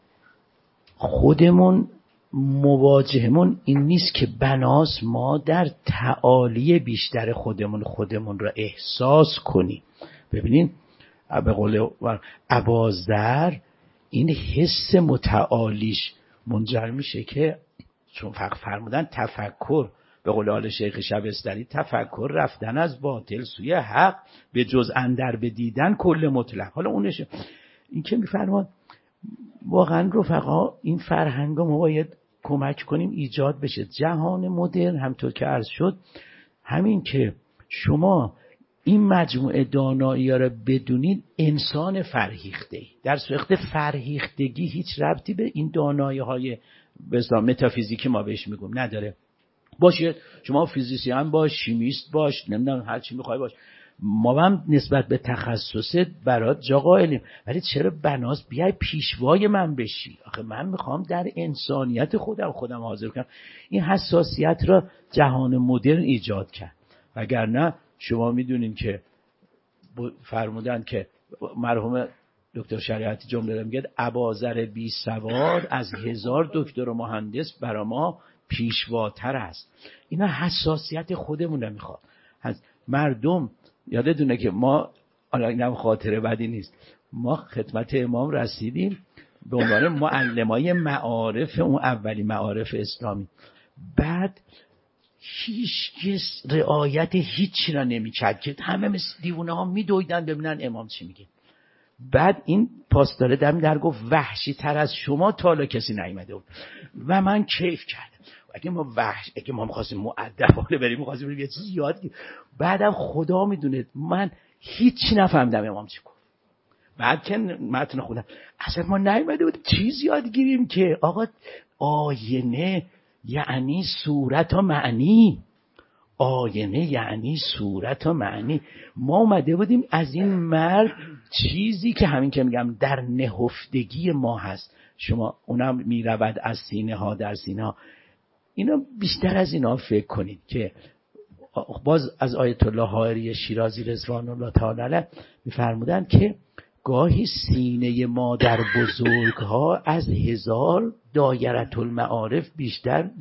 خودمون مواجهمون این نیست که بناس ما در تعالی بیشتر خودمون را احساس کنیم. ببینین به قول اباذر این حس متعالیش منجر میشه که چون فرمودن تفکر، به قول آل شیخ شبستری، تفکر رفتن از باطل سوی حق به جز اندر بدیدن کل مطلق. حالا اونش این که میفرمان واقعا رفقا این فرهنگ ما باید کمک کنیم ایجاد بشه. جهان مدرن همطور که عرض شد، همین که شما این مجموعه دانایی را بدونید، انسان فرهیخته در صورت فرهیختگی هیچ ربطی به این دانایی های به اصطلاح متافیزیکی ما بهش میگم نداره. باشه شما فیزیسیان باش، شیمیست باش، نمیدونم هر چی میخوای باش، ما هم نسبت به تخصصت برات جا قائلیم، ولی چرا بناس بیای پیشوای من بشی؟ آخه من میخوام در انسانیت خودم حاضر کنم. این حساسیت را جهان مدرن ایجاد کرد. وگرنه شما میدونین که فرمودن که مرحوم دکتر شریعتی جمله رو میگه اباذر بی سواد از 1000 دکتر و مهندس برا ما پیشواتر است. اینا حساسیت خودمون رو میخواد. مردم یادتونه که ما، اینم خاطره بدی نیست، ما خدمت امام رسیدیم به عنوان معلمای معارف، اون اولی معارف اسلامی. بعد هیچ کس رعایت هیچی را نمی‌کرد که همه مثل دیوونه ها میدویدن ببینن امام چی میگه. بعد این پاسدار دم در گفت وحشی تر از شما تا حالا کسی نیامده بود و من کیف کردم. اگه ما می‌خواستیم مؤدبانه بریم، می‌خواستیم بریم یه چیزی یاد بگیریم. بعدم خدا میدونه من هیچی نفهمیدم امام چی گفت. بعد که متن خوندم اصلا ما نیامده بود چیز یاد گیریم که آقا آینه یعنی صورت و معنی، آینه یعنی صورت و معنی. ما اومده بودیم از این مرد چیزی که همین که میگم در نهفتگی ما هست، شما اونم میرود از سینه ها در سینه ها. اینا بیشتر از اینا فکر کنید که باز از آیت الله حائری شیرازی رضوان الله تعالی علیه میفرمودند که گاهی سینه ما در بزرگها از 1000 دایره المعارف بیشتر.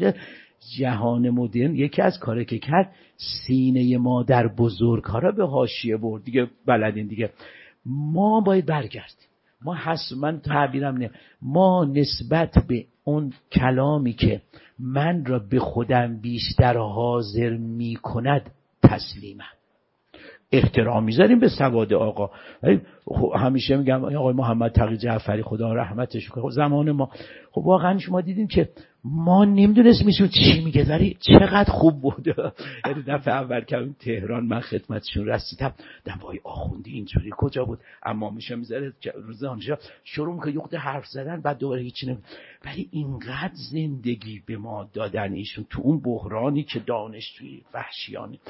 جهان مدرن یکی از کاری که کرد سینه ما در بزرگها را به حاشیه برد. دیگه بلدین دیگه. ما باید برگردیم. من تعبیرم نه، ما نسبت به اون کلامی که من را به خودم بیشتر حاضر می کند تسلیمم. احترام میذاریم به سواد آقا. همیشه میگم آقای محمد تقی جعفری خدا رحمتش کنه، زمان ما خب واقعا شما دیدین که ما نمیدونست میشون چی میگه، ولی چقدر خوب بود. یعنی دفعه اول که تهران من خدمتشون رسیدم دم وای آخوندی اینجوری کجا بود، اما میشه میذاره روز آنجا شروع که یخت حرف زدن بعد دوباره هیچی نمی. ولی اینقدر زندگی به ما دادن ایشون تو اون بحرانی که دانشجویی وحشیانه.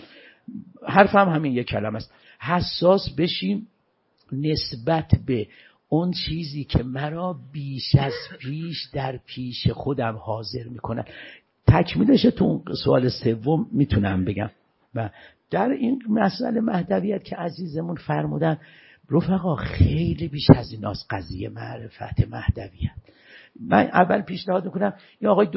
حرفم همین یک کلمه است، حساس بشیم نسبت به اون چیزی که مرا بیش از پیش در پیش خودم حاضر میکنه. تکمیلش تو سوال سوم میتونم بگم و در این مسئله مهدویت که عزیزمون فرمودن رفقا خیلی بیش از این از قضیه معرفت مهدویت. من اول پیشنهاد میکنم این آقای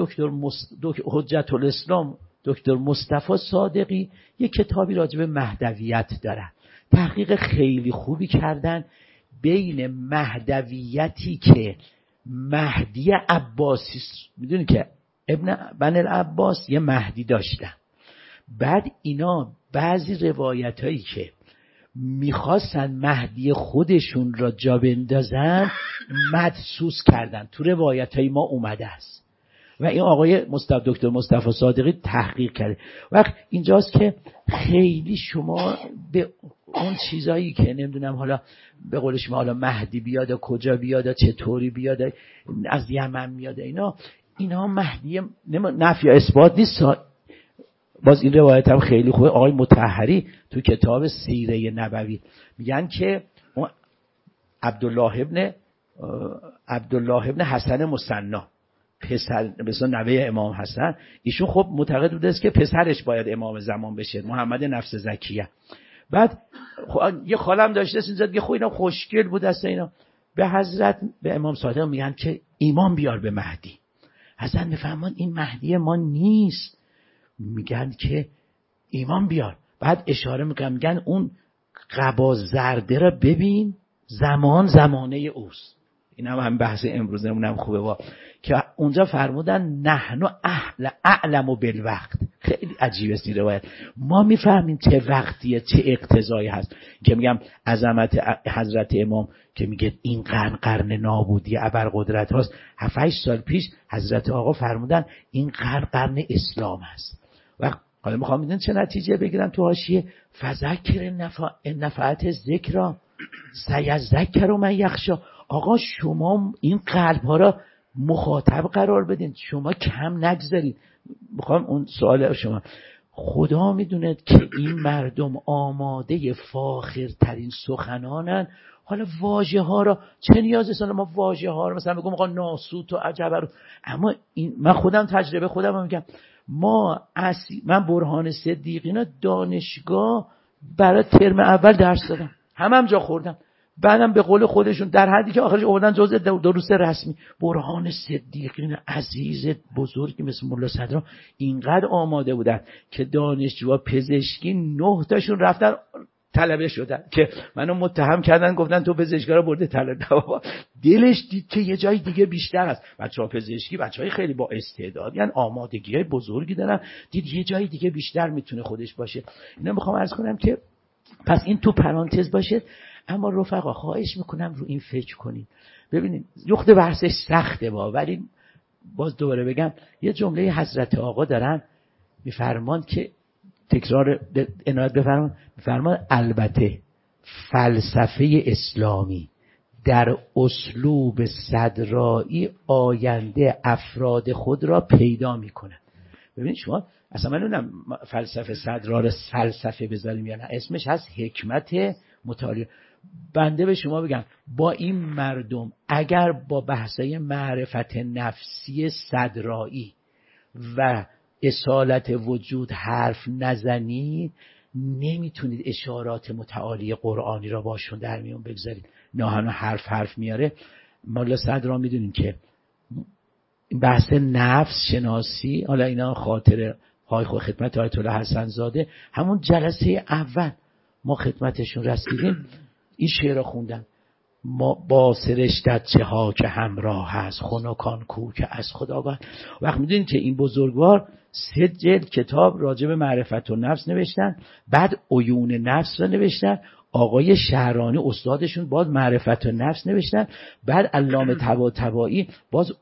حجت الاسلام دکتر مصطفی صادقی یک کتابی راجع به مهدویت دارن، تحقیق خیلی خوبی کردن بین مهدویتی که مهدی عباسی، میدونی که ابن بن العباس یه مهدی داشتن، بعد اینا بعضی روایت هایی که میخواستن مهدی خودشون را جا بندازن مدسوس کردن، تو روایت های ما اومده است و این آقای دکتر مصطفی صادقی تحقیق کرده. وقت اینجاست که خیلی شما به اون چیزایی که نمیدونم حالا به قول شما حالا مهدی بیاد کجا بیاد چطوری بیاد از یمن میاد اینا مهدی نفی یا اثبات نیست. باز این روایت هم خیلی خوبه، آقای مطهری تو کتاب سیره نبوی میگن که عبدالله ابن حسن مثنا پسر مثلا نوه امام حسن، ایشون خب معتقد بوده است که پسرش باید امام زمان بشه، محمد نفس زکیه. بعد یه خالم داشته است اینجا دیگه، خب اینا خوشگل بود است اینا، به امام صادق میگن که ایمان بیار به مهدی. حسن میفهمن این مهدی ما نیست، میگن که ایمان بیار. بعد اشاره میگن اون قبا زرده را ببین، زمانه اوست. این هم بحث امروز نمونم خوبه با که اونجا فرمودن نحن اعلم بالوقت. خیلی عجیبه این روایت، ما میفهمیم چه وقتیه چه اقتضایی هست. که میگم عظمت حضرت امام که میگه این قرن نابودی ابرقدرت هاست، 7-8 سال پیش حضرت آقا فرمودن این قرن اسلام هست. و حالا میخوام میدونن چه نتیجه بگیرن تو حاشیه، فذکر نفعت ذکر سیذکر من یخشی. آقا شما این قلب ها را مخاطب قرار بدین، شما کم نگذارید. میخوام اون سوال شما، خدا میدونه که این مردم آماده فاخرترین سخنانن، حالا واژه ها را چه نیازی است ما واژه ها رو مثلا بگم آقا ناسوت و عجب، اما این من خودم تجربه خودم میگم، من برهان صدیقینا دانشگاه برای ترم اول درس دادم، هم جا خوردم، بعدم به قول خودشون در حدی که آخرش آوردن جزء دروس رسمی. برهان صدیقین عزیز بزرگی مثل مولا صدرا اینقدر آماده بودن که دانشجوها پزشکی 9 تاشون رفتن طلبه شدن که منو متهم کردن، گفتن تو پزشکی رو برده طلبه. دلش دید که یه جای دیگه بیشتر است. بچه‌ها پزشکی بچه‌های خیلی با استعداد، یعنی آمادگی‌های بزرگی دارن، دید یه جای دیگه بیشتر میتونه خودش باشه. اینا میخوام عرض کنم که پس این تو پرانتز باشه. اما رفقا خواهش میکنم رو این فکر کنید. ببینید یخت بحثش سخته ولی باز دوباره بگم یه جمله حضرت آقا دارن میفرمان که تکرار عنایت بفرمان البته فلسفه اسلامی در اسلوب صدرایی آینده افراد خود را پیدا میکنه. ببینید شما اصلا من نمیدونم فلسفه صدرا رو فلسفه بذاریم یا نه، اسمش هست حکمت مطالعه. بنده به شما بگم با این مردم اگر با بحثای معرفت نفسی صدرایی و اصالت وجود حرف نزنید، نمیتونید اشارات متعالی قرآنی را باشون در میون بگذارید. نه حرف میاره. مولا صدرا میدونیم که بحث نفس شناسی، حالا اینا خاطر های خدمت آیت الله حسن زاده، همون جلسه اول ما خدمتشون رسیدیم، این شعر رو خوندن: ما با سرشتت چه ها که همراه هست، خنکان کو که از خداوند. وقت میدونید که این بزرگوار 3 جلد کتاب راجع به معرفت و نفس نوشتن، بعد عیون نفس رو نوشتن، آقای شهرانی استادشون باز معرفت و نفس نوشتن، بعد علامه طباطبایی باز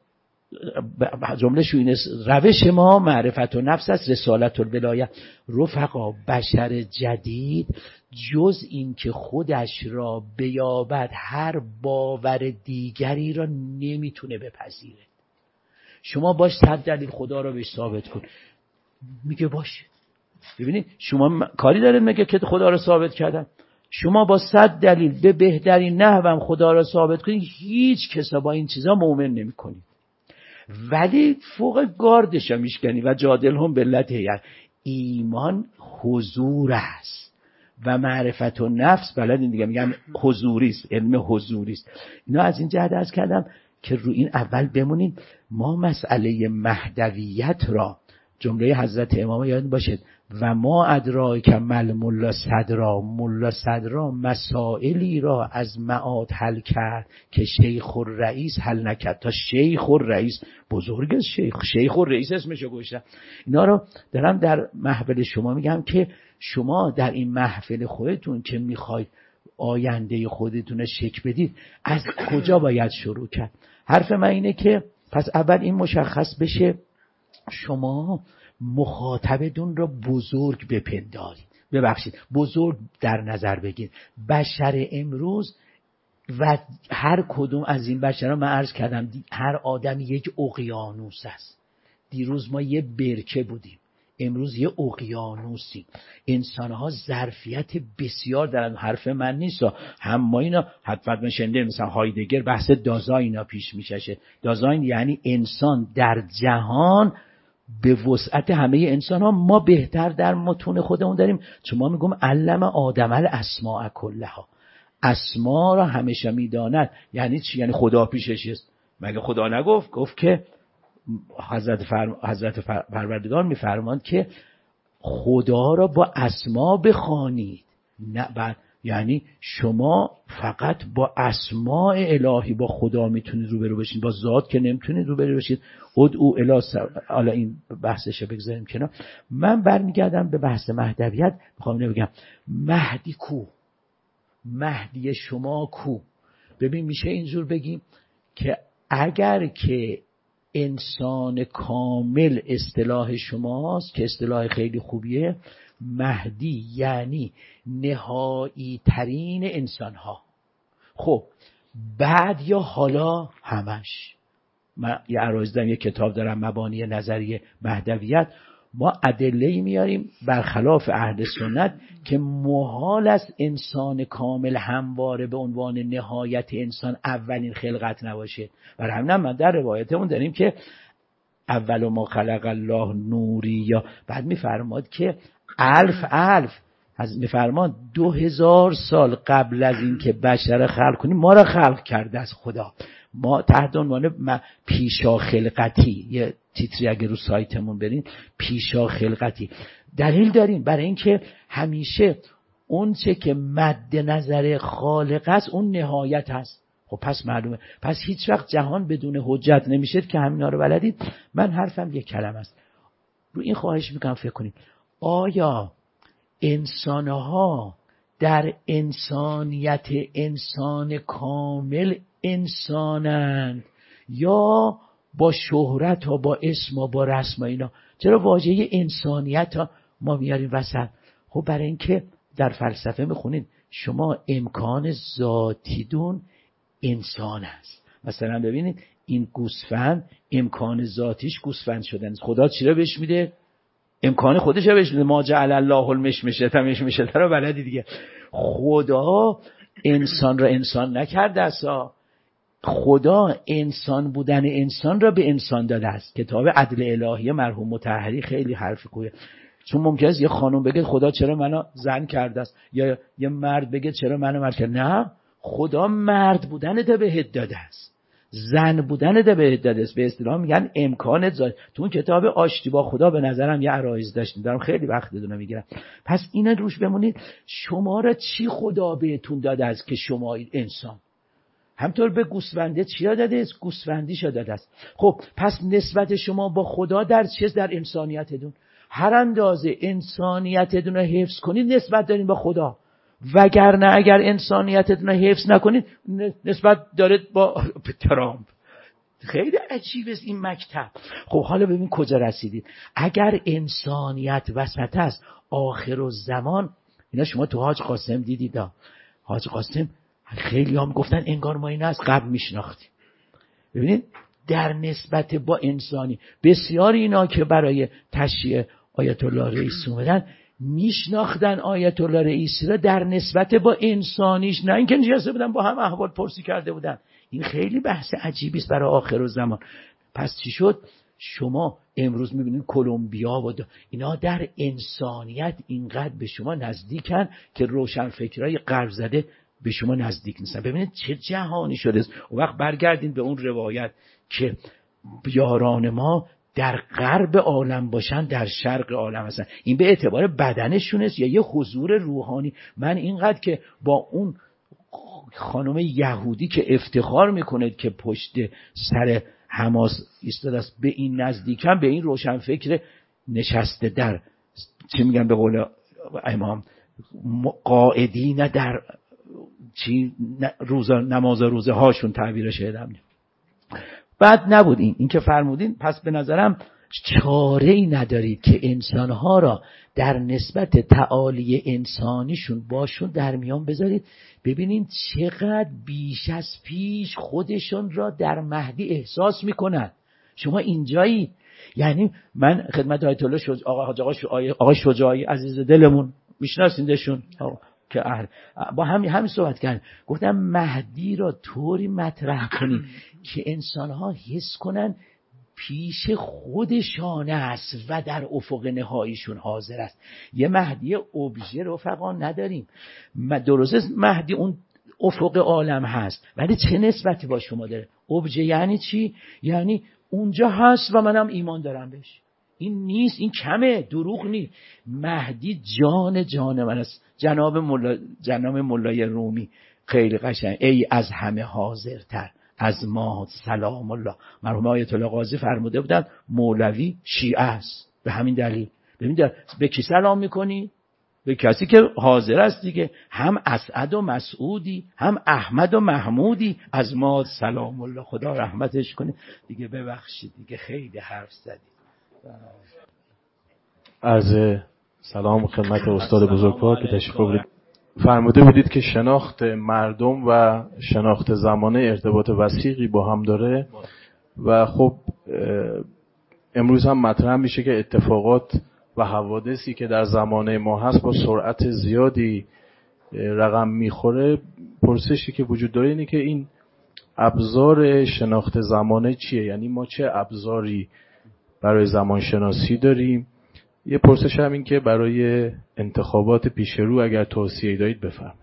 جمله شو اینه: روش ما معرفت و نفس است، رسالت الولایه. رفقا بشر جدید جز این که خودش را بیابد هر باور دیگری را نمیتونه بپذیره. شما باش 100 دلیل خدا را بهش ثابت کن، میگه باشه. ببینید شما کاری دارید میگه که خدا را ثابت کردن، شما با 100 دلیل به بهترین نحوم خدا را ثابت کنید، هیچ کسا با این چیزا مؤمن نمیکنید، ولی فوق گاردش میشکنی و جادل هم بلت هیئت. ایمان حضور است و معرفت و نفس بلدین دیگه، میگن حضوری است، علم حضوری است. اینا از این جهت عرض کردم که رو این اول بمونیم. ما مسئله مهدویت را، جمله حضرت امام یاد باشه، و ما ادراک مل ملا صدرا، ملا صدرا مسائلی را از معاد حل کرد که شیخ الرئیس حل نکرد. تا شیخ الرئیس، بزرگ شیخ الرئیس اسمشو گذاشتن. اینا رو دارم در محفل شما میگم که شما در این محفل خودتون که میخواید آینده خودتون رو شکل بدید، از کجا باید شروع کرد؟ حرف من اینه که پس اول این مشخص بشه شما مخاطبتون رو بزرگ بپندارید، ببخشید بزرگ در نظر بگیر. بشر امروز و هر کدوم از این بشرها، من عرض کردم هر آدم یک اقیانوس است. دیروز ما یه برکه بودیم، امروز یه اقیانوسی. انسان‌ها ظرفیت بسیار دارن. حرف من نیست، هم ما اینا حتما شنیدین، مثلا هایدگر بحث دازاین اینا پیش میشه. دازاین یعنی انسان در جهان به وسعت همه انسان‌ها ما بهتر در متون خودمون داریم. چون ما میگم علم آدم الاسماء کلها، اسما را همیشه میداند. یعنی چی؟ یعنی خدا پیشش است. مگه خدا نگفت؟ گفت که حضرت پروردگار میفرماند که خدا را با اسما بخوانید. نه یعنی شما فقط با اسماء الهی با خدا میتونید روبرو بشید، با ذات که نمیتونید روبرو بشید. ادعو الی حالا این بحثش بگذاریم کنار. من برمیگردم به بحث مهدویت. میخوام اینو بگم، مهدی کو؟ مهدی شما کو؟ ببین میشه اینجور بگیم که اگر که انسان کامل اصطلاح شماست، که اصطلاح خیلی خوبیه، مهدی یعنی نهایی ترین انسان ها. خب بعد یا حالا همش. من یه عرایض دارم، یه کتاب دارم مبانی نظریه مهدویت. ما ادله‌ای میاریم برخلاف اهل سنت که محال است انسان کامل همواره به عنوان نهایت انسان اولین خلقت نباشه. برای همین من در روایتمون داریم که اول ما خلق الله نوری، یا بعد میفرماد که الف از میفرماد 2000 سال قبل از این که بشر خلق کنیم ما را خلق کرده از خدا. ما تحت عنوان پیشا خلقتی، یه تیتری اگه رو سایتمون برین، پیشا خلقتی دلیل داریم برای اینکه همیشه اون چه که مد نظر خالق است اون نهایت هست. خب پس معلومه، پس هیچ وقت جهان بدون حجت نمیشه که همینا رو بلدید. من حرفم یک کلمه است، رو این خواهش میکنم فکر کنید. آیا انسانها در انسانیت انسان کامل انسانند یا با شهرت ها، با اسم و با رسم اینا؟ چرا واژه انسانیت ها ما میاریم وسط؟ خب برای اینکه در فلسفه میخونید شما امکان ذاتیدون انسان است. مثلا ببینید این گوسفند امکان ذاتیش گوسفند شدن. خدا چی رو بهش میده؟ امکان خودش رو بهش میده. ما جعل الله المشمشه رو بلدی دیگه. خدا انسان را انسان نکرده است، خدا انسان بودن انسان را به انسان داده است. کتاب عدل الهی مرحوم مطهری خیلی حرف خوبه. چون ممکنه یه خانم بگه خدا چرا منو زن کرده است، یا یه مرد بگه چرا منو مرد کرده. نه، خدا مرد بودن ده بهت داده است، زن بودن ده بهت داده است. به اصطلاح میگن امکان ذات. تو اون کتاب آشتی با خدا به نظرم یه عرایض داشتیم، دارم خیلی وقت دونه میگیرم. پس اینا روش بمونید. شما را چی خدا بهتون داده است که شما انسان؟ همطور به گوسفنده چی داده است؟ گوسفندیش داده است. خب پس نسبت شما با خدا در چیز؟ در انسانیتتون. هر اندازه انسانیتتون رو حفظ کنید نسبت دارین با خدا، وگرنه اگر انسانیتتون رو حفظ نکنید نسبت دارید با ترامپ. خیلی عجیبه این مکتب. خب حالا ببین کجا رسیدید. اگر انسانیت وسط است، آخر الزمان، اینا شما تو حاج قاسم دیدید. حاج قاسم خیلی هم گفتن انگار ما این از قبل میشناختیم. ببینید در نسبت با انسانی، بسیار اینا که برای تشییع آیت الله رئیسی اومدن میشناختن آیت الله رئیسی را در نسبت با انسانیش، نه اینکه نشسته بودن با هم احوال پرسی کرده بودن. این خیلی بحث عجیبی است برای آخر الزمان. پس چی شد؟ شما امروز میبینید کلمبیا و اینا در انسانیت اینقدر به شما نزدیکن که روشنفکرای غرب زده به شما نزدیک نیستن. ببینید چه جهانی شده. اون وقت برگردین به اون روایت که یاران ما در غرب عالم باشن در شرق عالم هستن. این به اعتبار بدنشون است یا یه حضور روحانی؟ من اینقدر که با اون خانم یهودی که افتخار میکنه که پشت سر حماس ایستاده است به این نزدیکم، به این روشنفکر نشسته در چی میگن به قول امام قائدین در چی نماز روزه هاشون تعبیرش هدم. بعد نبود این که فرمودین. پس به نظرم چاره‌ای ندارید که انسانها را در نسبت تعالی انسانیشون باشون در میان بذارید. ببینید چقدر بیش از پیش خودشون را در مهدی احساس میکنن. شما اینجایی، یعنی من خدمت آیت الله آقا شجاعی عزیز دلمون میشناسیندشون که با همین صحبت کردن، گفتم مهدی را طوری مطرح کنید که انسانها حس کنن پیش خودشان است و در افق نهاییشون حاضر است. یه مهدی ابژه رفقا نداریم. درسته مهدی اون افق عالم هست، ولی چه نسبتی با شما داره؟ ابژه یعنی چی؟ یعنی اونجا هست و منم ایمان دارم بهش. این نیست، این کمه، دروغ نیست. مهدی جان من است. جناب مولای رومی خیلی قشنگ، ای از همه حاضرتر از ما سلام الله. مرحوم آیت الله قاضی فرموده بودن مولوی شیعه است. به همین دلیل ببینید به کی سلام میکنی؟ به کسی که حاضر است دیگه. هم اسعد و مسعودی، هم احمد و محمودی، از ما سلام الله. خدا رحمتش کنه دیگه. ببخشید دیگه خیلی حرف زدید. عرض سلام خدمت استاد بزرگوار که تشریف آوردید. فرموده بودید که شناخت مردم و شناخت زمانه ارتباط وثیقی با هم داره و خب امروز هم مطرح میشه که اتفاقات و حوادثی که در زمانه ما هست با سرعت زیادی رقم میخوره. پرسشی که وجود داره اینه که این ابزار شناخت زمانه چیه؟ یعنی ما چه ابزاری برای زمان شناسی داریم؟ یه پرسش هم این که برای انتخابات پیش رو اگر توصیه دارید بفرمایید.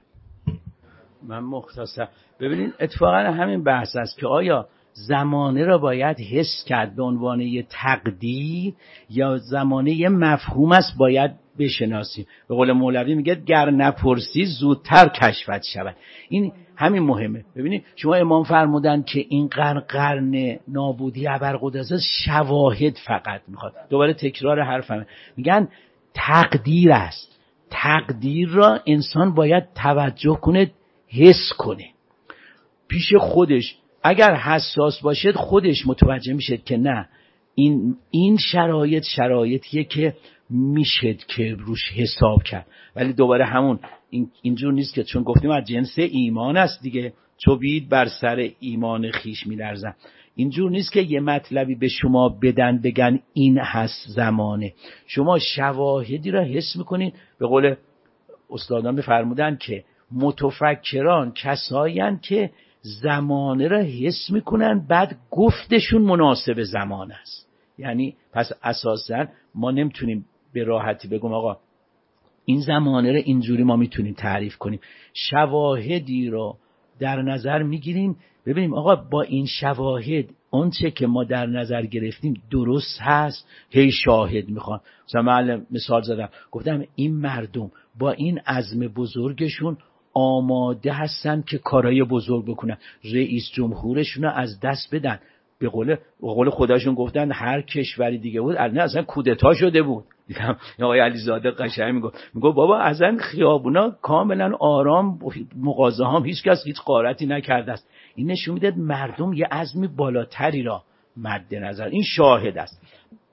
من مختصر ببینید اتفاقا همین بحث است که آیا زمانه را باید حس کرد به عنوان یه تقدیر یا زمانه یه مفهوم است باید بشناسیم. به قول مولوی میگه گر نپرسی زودتر کشفت شود. این همین مهمه. ببینید شما امام فرمودن که این قرن نابودی ابرقدس شواهد فقط میخواد. دوباره تکرار حرفمه، میگن تقدیر است. تقدیر را انسان باید توجه کنه، حس کنه پیش خودش. اگر حساس باشد خودش متوجه میشد که نه این شرایطیه که میشد که روش حساب کرد. ولی دوباره همون اینجور نیست که چون گفتیم از جنس ایمان است دیگه، چو بید بر سر ایمان خیش میلرزن. اینجور نیست که یه مطلبی به شما بدن بگن این هست زمانه. شما شواهدی را حس میکنید. به قول استادان میفرمودن که متفکران کسایین که زمانه را حس میکنن بعد گفتشون مناسب زمان است. یعنی پس اساسا ما نمیتونیم به راحتی بگم آقا این زمانه را اینجوری ما میتونیم تعریف کنیم. شواهدی رو در نظر میگیریم ببینیم آقا با این شواهد اونچه که ما در نظر گرفتیم درست هست. هی شاهد میخوان. مثال زدم گفتم این مردم با این عزم بزرگشون آماده هستن که کارهای بزرگ بکنن. رئیس جمهورشون رو از دست بدن. به قول خودشون گفتن هر کشوری دیگه بود نه اصلا کودتا شده بود. دیدم آقای علیزاده قشنگ میگه بابا اصلا خیابونا کاملا آرام، مغازه هم هیچ کس هیچ غارتی نکرده است. این نشون میده مردم یه عزم بالاتری را مد نظر. این شاهد است.